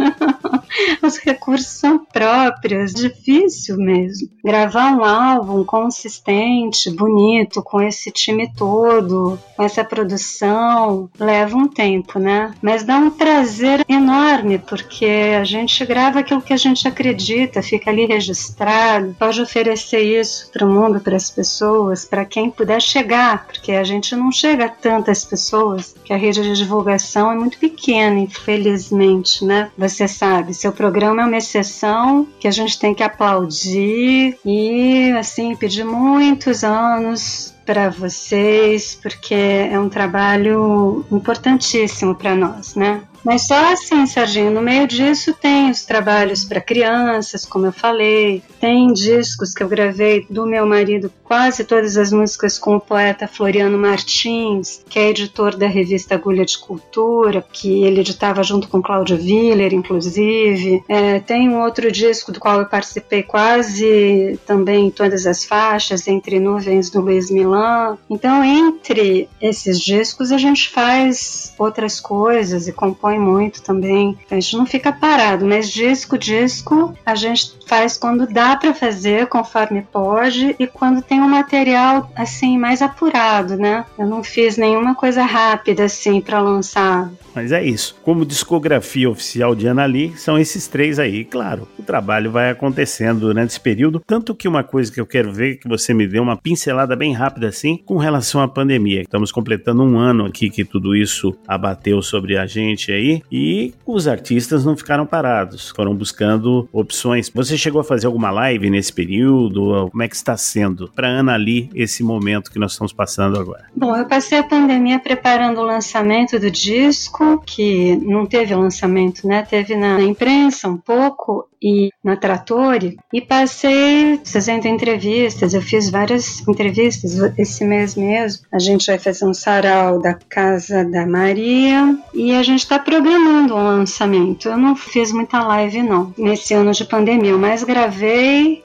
Os recursos são próprios. Difícil mesmo. Gravar um álbum consistente, bonito, com esse time todo, com essa produção, leva um tempo, né? Mas dá um prazer enorme, porque a gente grava aquilo que a gente acredita, fica ali registrado, pode oferecer isso para o mundo, para as pessoas, para quem puder chegar, porque a gente não chega a tantas pessoas, que a rede de divulgação é muito pequena, infelizmente, né? Você sabe, seu programa é uma exceção que a gente tem que aplaudir e, assim, pedir muitos anos para vocês, porque é um trabalho importantíssimo para nós, né? Mas só assim, Serginho, no meio disso tem os trabalhos para crianças, como eu falei, tem discos que eu gravei do meu marido, quase todas as músicas com o poeta Floriano Martins, que é editor da revista Agulha de Cultura, que ele editava junto com Cláudio Viller, inclusive. É, tem um outro disco do qual eu participei quase também em todas as faixas, Entre Nuvens, do Luiz Milan. Então, entre esses discos, a gente faz outras coisas e compõe muito também. A gente não fica parado, mas disco, disco, a gente faz quando dá para fazer, conforme pode, e quando tem um material, assim, mais apurado, né? Eu não fiz nenhuma coisa rápida, assim, para lançar. Mas é isso. Como discografia oficial de Ana Lee, são esses três aí. Claro, o trabalho vai acontecendo durante esse período. Tanto que uma coisa que eu quero ver, que você me deu uma pincelada bem rápida assim, com relação à pandemia. Estamos completando um ano aqui que tudo isso abateu sobre a gente aí. E os artistas não ficaram parados. Foram buscando opções. Você chegou a fazer alguma live nesse período? Como é que está sendo para Ana Lee esse momento que nós estamos passando agora? Bom, eu passei a pandemia preparando o lançamento do disco, que não teve lançamento, né? Teve na imprensa um pouco e na Trattori, e passei fazendo entrevistas. Eu fiz várias entrevistas esse mês mesmo. A gente vai fazer um sarau da Casa da Maria e a gente está programando um lançamento. Eu não fiz muita live não, nesse ano de pandemia, mas gravei,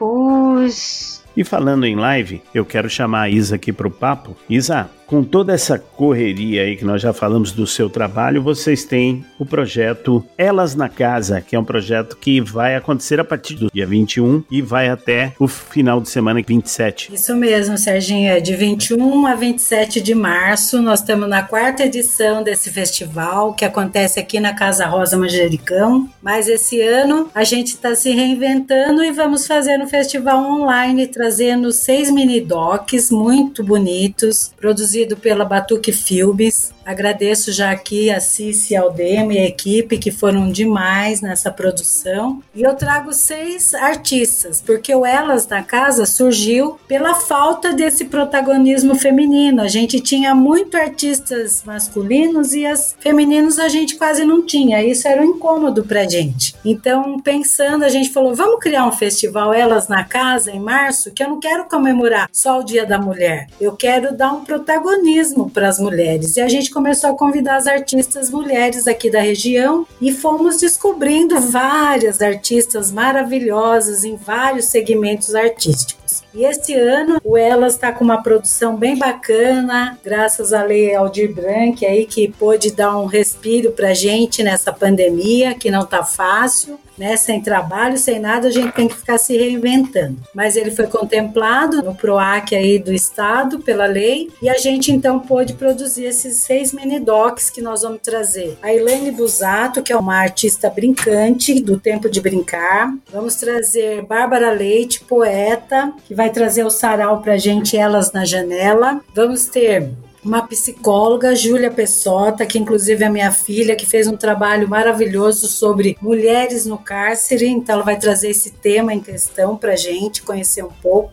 compus. E falando em live, eu quero chamar a Isa aqui para o papo. Isa, com toda essa correria aí que nós já falamos do seu trabalho, vocês têm o projeto Elas na Casa, que é um projeto que vai acontecer a partir do dia vinte e um e vai até o final de semana vinte e sete. Isso mesmo, Serginho, é de vinte e um a vinte e sete de março. Nós estamos na quarta edição desse festival, que acontece aqui na Casa Rosa Manjericão, mas esse ano a gente está se reinventando e vamos fazer um festival online, trazendo seis mini docs muito bonitos, produzidos pela Batuque Filmes. Agradeço já aqui a Cici Aldema e a equipe que foram demais nessa produção. E eu trago seis artistas, porque o Elas na Casa surgiu pela falta desse protagonismo feminino. A gente tinha muito artistas masculinos e as femininos a gente quase não tinha. Isso era um incômodo pra gente. Então, pensando, a gente falou, vamos criar um festival Elas na Casa em março, que eu não quero comemorar só o Dia da Mulher. Eu quero dar um protagonismo para as mulheres. E a gente começou a convidar as artistas mulheres aqui da região e fomos descobrindo várias artistas maravilhosas em vários segmentos artísticos. E esse ano o Elas está com uma produção bem bacana, graças à Lei Aldir Blanc aí, que pôde dar um respiro pra gente nessa pandemia, que não tá fácil, né? Sem trabalho, sem nada, a gente tem que ficar se reinventando. Mas ele foi contemplado no PROAC aí do Estado, pela lei, e a gente então pôde produzir esses seis mini-docs que nós vamos trazer. A Elaine Busato, que é uma artista brincante, do Tempo de Brincar. Vamos trazer Bárbara Leite, poeta, que vai trazer o sarau pra gente, Elas na Janela. Vamos ter uma psicóloga, Júlia Pessota, que inclusive é minha filha, que fez um trabalho maravilhoso sobre mulheres no cárcere, então ela vai trazer esse tema em questão pra gente conhecer um pouco.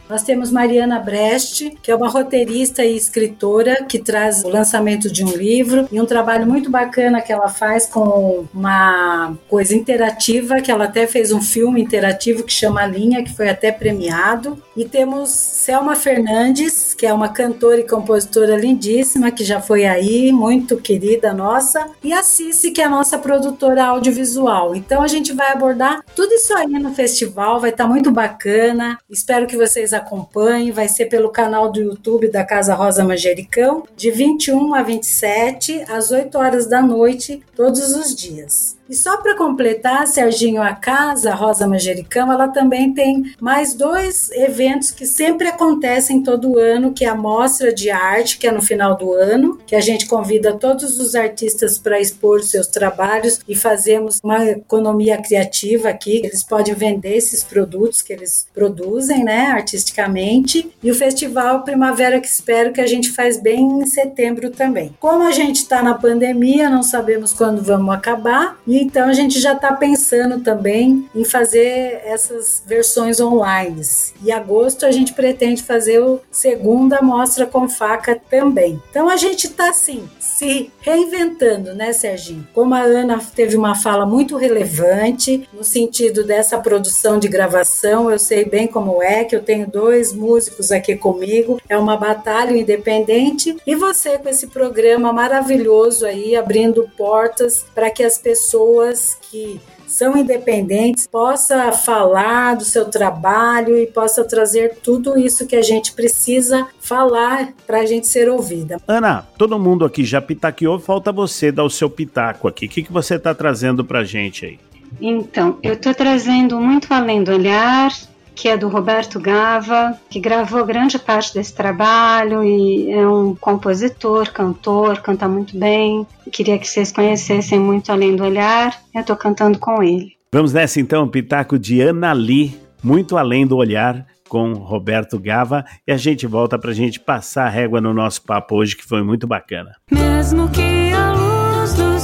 Nós temos Mariana Brecht, que é uma roteirista e escritora que traz o lançamento de um livro e um trabalho muito bacana que ela faz com uma coisa interativa, que ela até fez um filme interativo que chama Linha, que foi até premiado. E temos Selma Fernandes, que é uma cantora e compositora lindíssima, que já foi aí, muito querida nossa, e a Cici, que é a nossa produtora audiovisual. Então a gente vai abordar tudo isso aí no festival, vai estar muito bacana, espero que vocês acompanhem, vai ser pelo canal do YouTube da Casa Rosa Manjericão, de vinte e um a vinte e sete, às oito horas da noite, todos os dias. E só para completar, Serginho, a Casa Rosa Manjericão, ela também tem mais dois eventos que sempre acontecem todo ano, que é a Mostra de Arte, que é no final do ano, que a gente convida todos os artistas para expor seus trabalhos e fazemos uma economia criativa aqui, eles podem vender esses produtos que eles produzem, né, artisticamente. E o Festival Primavera que Espero, que a gente faz bem em setembro também. Como a gente está na pandemia, não sabemos quando vamos acabar, e então a gente já está pensando também em fazer essas versões online. E em agosto a gente pretende fazer a segunda mostra com faca também. Então a gente está assim, se reinventando, né, Serginho? Como a Ana teve uma fala muito relevante no sentido dessa produção de gravação, eu sei bem como é, que eu tenho dois músicos aqui comigo, é uma batalha independente, e você com esse programa maravilhoso aí, abrindo portas para que as pessoas que são independentes possa falar do seu trabalho e possa trazer tudo isso que a gente precisa falar para a gente ser ouvida. Ana, todo mundo aqui já pitaqueou, falta você dar o seu pitaco aqui. O que, que você está trazendo para a gente aí? Então, eu estou trazendo Muito Além do Olhar, que é do Roberto Gava, que gravou grande parte desse trabalho e é um compositor, cantor, canta muito bem. Eu queria que vocês conhecessem Muito Além do Olhar, eu estou cantando com ele. Vamos nessa então, pitaco de Ana Lee, Muito Além do Olhar, com Roberto Gava, e a gente volta pra gente passar a régua no nosso papo hoje, que foi muito bacana. Mesmo que a luz do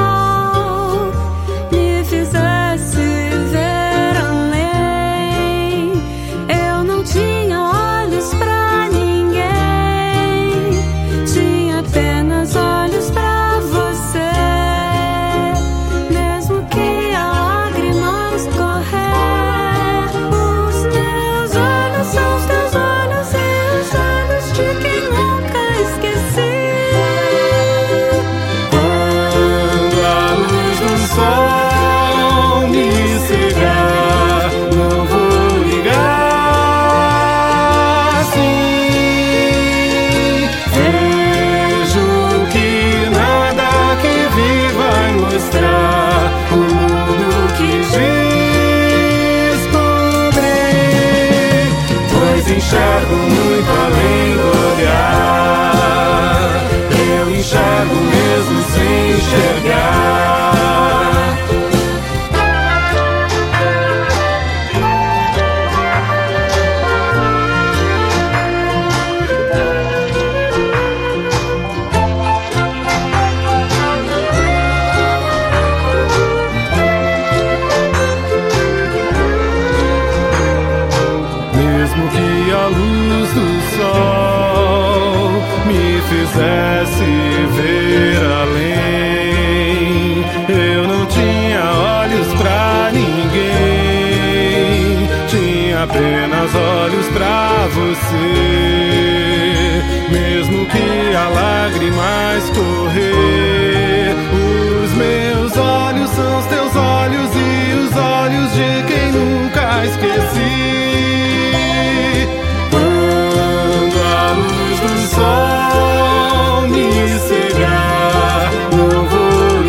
sol me fizesse ver além, eu não tinha olhos pra ninguém, tinha apenas olhos pra você. Mesmo que a lágrima escorrer, os meus olhos são os teus olhos e os olhos de quem nunca esqueci. Quando a luz do sol me cegar, não vou ligar. Sim, vejo que nada que vi vai mostrar o mundo que descobri, pois enxergo muito além do olhar. Eu enxergo mesmo sem enxergar. Mesmo que a luz do sol me fizesse ver além, eu não tinha olhos pra ninguém, tinha apenas olhos pra você. Mesmo que a lágrima escorrer, os meus olhos são os teus olhos e os olhos de quem nunca esqueci. Quando a luz do sol me cegar, não vou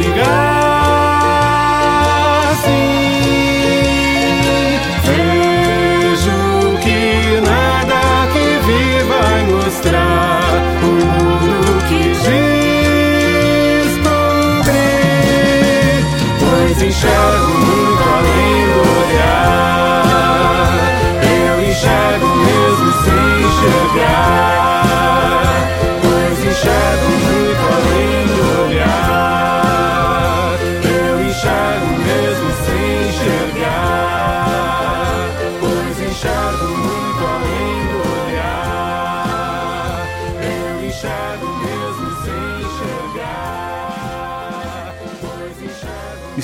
ligar. Sim, vejo que nada que vi vai mostrar o mundo que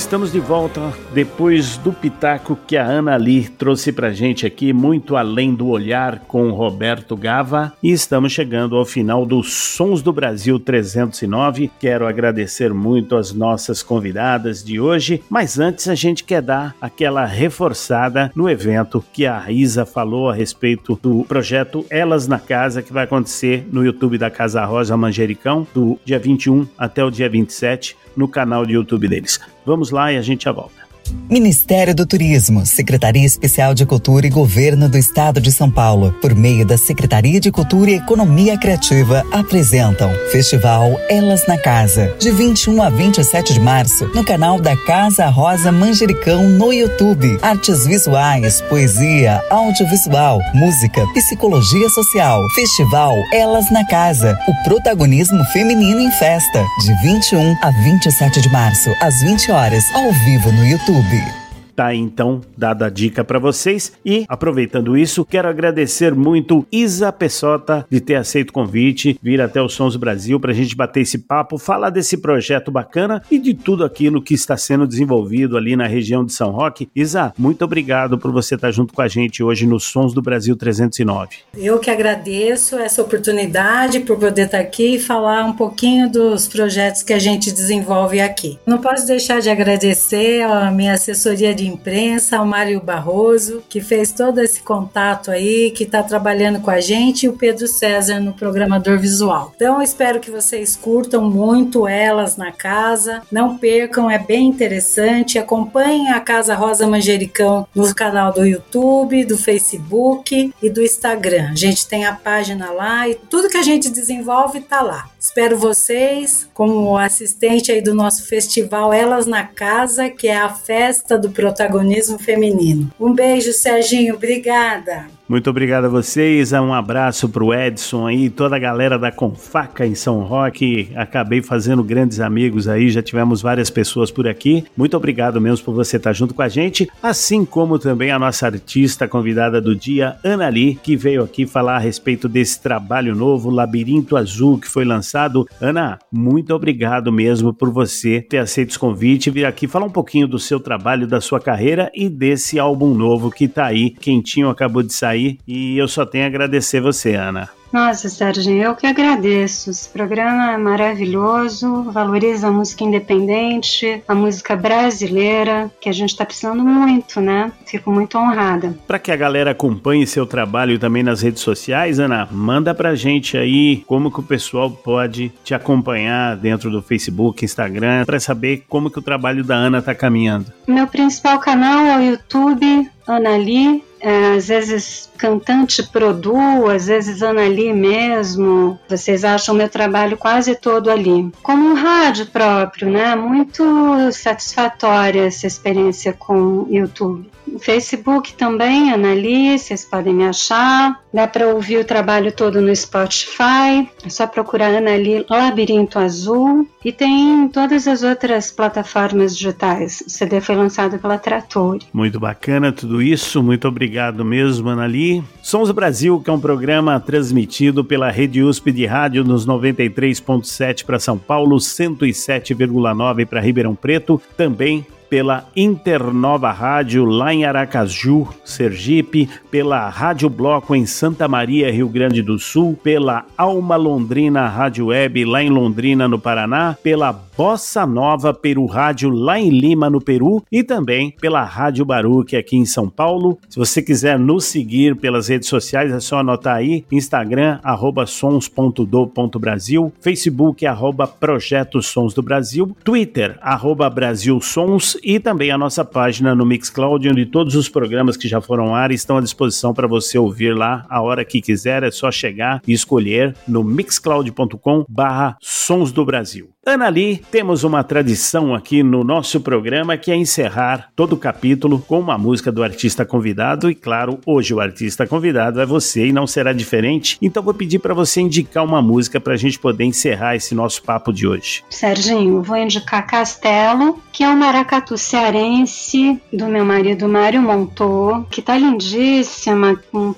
Estamos de volta depois do pitaco que a Ana Lee trouxe pra gente aqui, muito além do olhar, com Roberto Gava, e estamos chegando ao final do Sons do Brasil trezentos e nove. Quero agradecer muito as nossas convidadas de hoje, mas antes a gente quer dar aquela reforçada no evento que a Isa falou a respeito do projeto Elas na Casa, que vai acontecer no YouTube da Casa Rosa Manjericão, do dia vinte e um até o dia vinte e sete, no canal de YouTube deles. Vamos lá e a gente já volta. Ministério do Turismo, Secretaria Especial de Cultura e Governo do Estado de São Paulo, por meio da Secretaria de Cultura e Economia Criativa, apresentam Festival Elas na Casa, de vinte e um a vinte e sete de março, no canal da Casa Rosa Manjericão no YouTube. Artes visuais, poesia, audiovisual, música, psicologia social. Festival Elas na Casa, o protagonismo feminino em festa, de vinte e um a vinte e sete de março, às vinte horas, ao vivo no YouTube. Tá, então, dada a dica para vocês. E, aproveitando isso, quero agradecer muito Isa Pessota de ter aceito o convite, vir até o Sons do Brasil pra gente bater esse papo, falar desse projeto bacana e de tudo aquilo que está sendo desenvolvido ali na região de São Roque. Isa, muito obrigado por você estar junto com a gente hoje no Sons do Brasil trezentos e nove. Eu que agradeço essa oportunidade por poder estar aqui e falar um pouquinho dos projetos que a gente desenvolve aqui. Não posso deixar de agradecer a minha assessoria de imprensa, o Mário Barroso, que fez todo esse contato aí, que está trabalhando com a gente, e o Pedro César no programador visual. Então, eu espero que vocês curtam muito Elas na Casa, não percam, é bem interessante, acompanhem a Casa Rosa Manjericão no canal do YouTube, do Facebook e do Instagram. A gente tem a página lá e tudo que a gente desenvolve está lá. Espero vocês como assistente aí do nosso festival Elas na Casa, que é a festa do protagonismo feminino. Um beijo, Serginho, obrigada. Muito obrigado a vocês, um abraço pro Edson aí, toda a galera da Confaca em São Roque, acabei fazendo grandes amigos aí, já tivemos várias pessoas por aqui, muito obrigado mesmo por você estar junto com a gente, assim como também a nossa artista convidada do dia, Ana Lee, que veio aqui falar a respeito desse trabalho novo, Labirinto Azul, que foi lançado. Ana, muito obrigado mesmo por você ter aceito esse convite e vir aqui falar um pouquinho do seu trabalho, da sua carreira e desse álbum novo que tá aí, quentinho, acabou de sair. E eu só tenho a agradecer você, Ana. Nossa, Serginho, eu que agradeço. Esse programa é maravilhoso, valoriza a música independente, a música brasileira, que a gente está precisando muito, né? Fico muito honrada. Para que a galera acompanhe seu trabalho também nas redes sociais, Ana, manda pra gente aí como que o pessoal pode te acompanhar dentro do Facebook, Instagram, para saber como que o trabalho da Ana tá caminhando. Meu principal canal é o YouTube, Ana Lee. É, às vezes cantante produ, às vezes Ana Lee mesmo, vocês acham meu trabalho quase todo ali. Como um rádio próprio, né? Muito satisfatória essa experiência com o YouTube. No Facebook também, Ana Lee, vocês podem me achar. Dá para ouvir o trabalho todo no Spotify, é só procurar Ana Lee Labirinto Azul. E tem todas as outras plataformas digitais. O C D foi lançado pela Trattori. Muito bacana tudo isso, muito obrigado mesmo, Ana Lee. Sons do Brasil, que é um programa transmitido pela Rede U S P de Rádio nos noventa e três ponto sete para São Paulo, cento e sete vírgula nove para Ribeirão Preto, também pela Internova Rádio lá em Aracaju, Sergipe, pela Rádio Bloco em Santa Maria, Rio Grande do Sul, pela Alma Londrina Rádio Web lá em Londrina, no Paraná, pela Bossa Nova Peru Rádio lá em Lima, no Peru, e também pela Rádio Baruque aqui em São Paulo. Se você quiser nos seguir pelas redes sociais, é só anotar aí, Instagram, arroba sons ponto do ponto brasil, Facebook, arroba Projeto Sons do Brasil, Twitter, arroba Brasil Sons, e também a nossa página no Mixcloud, onde todos os programas que já foram ao ar estão à disposição para você ouvir lá a hora que quiser, é só chegar e escolher no mixcloud ponto com barra Sons do Brasil. Ana Lee, temos uma tradição aqui no nosso programa que é encerrar todo o capítulo com uma música do artista convidado e, claro, hoje o artista convidado é você e não será diferente, então vou pedir para você indicar uma música para a gente poder encerrar esse nosso papo de hoje. Serginho, vou indicar Castelo, que é um maracatu cearense do meu marido Mário Montou, que tá lindíssima, com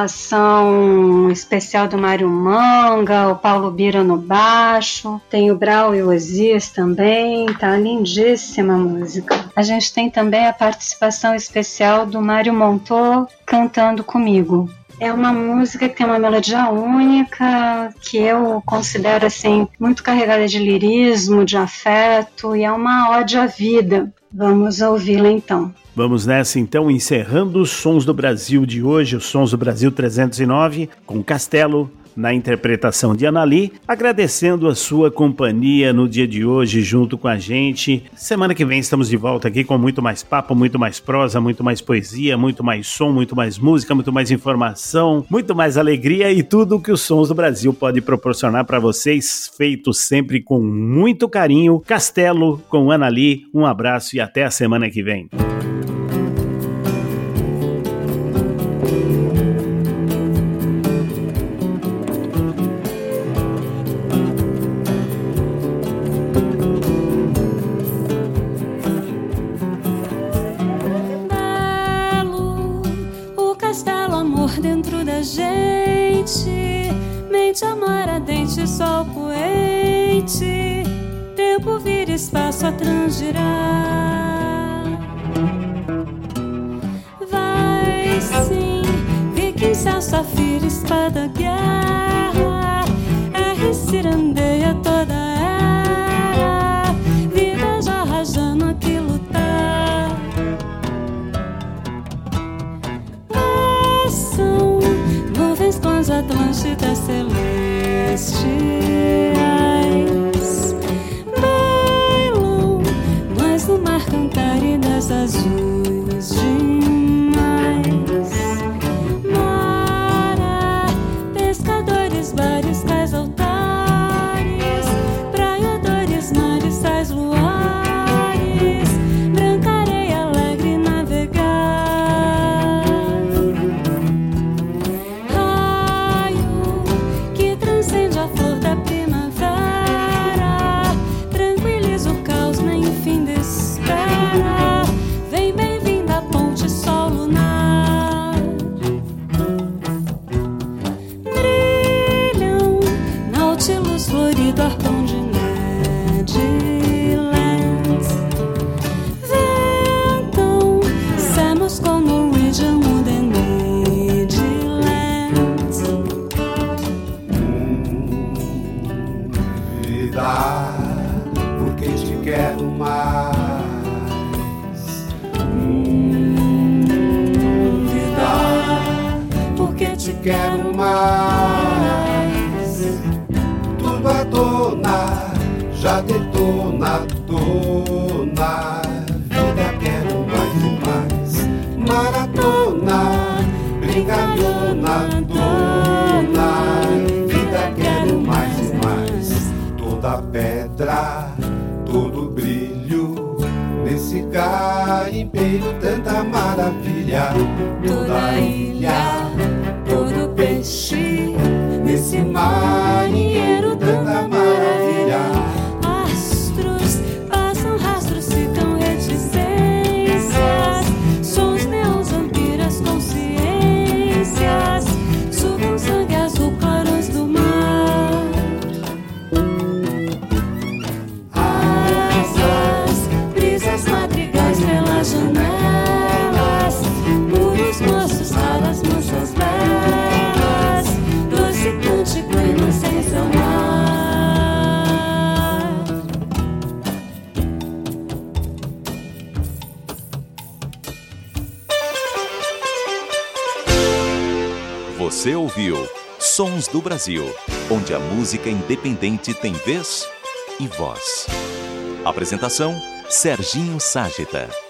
participação especial do Mário Manga, o Paulo Bira no baixo, tem o Brau Brau e Osias também, tá lindíssima a música. A gente tem também a participação especial do Mário Montot cantando comigo. É uma música que tem uma melodia única, que eu considero assim muito carregada de lirismo, de afeto, e é uma ode à vida. Vamos ouvi-la então. Vamos nessa então, encerrando os Sons do Brasil de hoje, os Sons do Brasil trezentos e nove, com Castelo na interpretação de Anali, agradecendo a sua companhia no dia de hoje junto com a gente. Semana que vem estamos de volta aqui com muito mais papo, muito mais prosa, muito mais poesia, muito mais som, muito mais música, muito mais informação, muito mais alegria e tudo que os Sons do Brasil pode proporcionar para vocês, feito sempre com muito carinho. Castelo com Anali, um abraço e até a semana que vem. Amar ardente, sol poente, tempo vira espaço a transgirar. Vai sim, viking, céu, safira, espada, guerra, R cirandeia toda era, vida já rajando aqui lutar. Passam nuvens com as Atlântidas celestiais, bailam nós no mar cantarinas azuis demais. Mara, pescadores, bares, cais, altares, praiadores, mares, sais, luares, branca areia alegre navegar. Raio que transcende a flor da primavera, tranquiliza o caos, nem o fim da espera. Vem bem-vinda a ponte, sol lunar. Brilham Nautilus florido, arpão de Nedland. Ventam Samos com Norwegian Wood and Midland. Vida, porque te quero mais. Vida, porque te quero mais. Tudo à tona, já detona, tona. Vida, quero mais e mais. Maratona, brincalhona, dona. Vida, quero mais e mais. Toda pedra, todo brilho, nesse garimpeiro tanta maravilha. Toda ilha, todo peixe, nesse marinheiro tanta maravilha. Astros passam rastros, ficam reticências, sons neons, vampiras, consciências, sugam sangue azul, clarões do mar. Asas, brisas madrigais pelas janelas, muros moços, salas mansas belas, doce cântico, inocência ao mar. Você ouviu Sons do Brasil, onde a música independente tem vez e voz. Apresentação: Serginho Ságeta.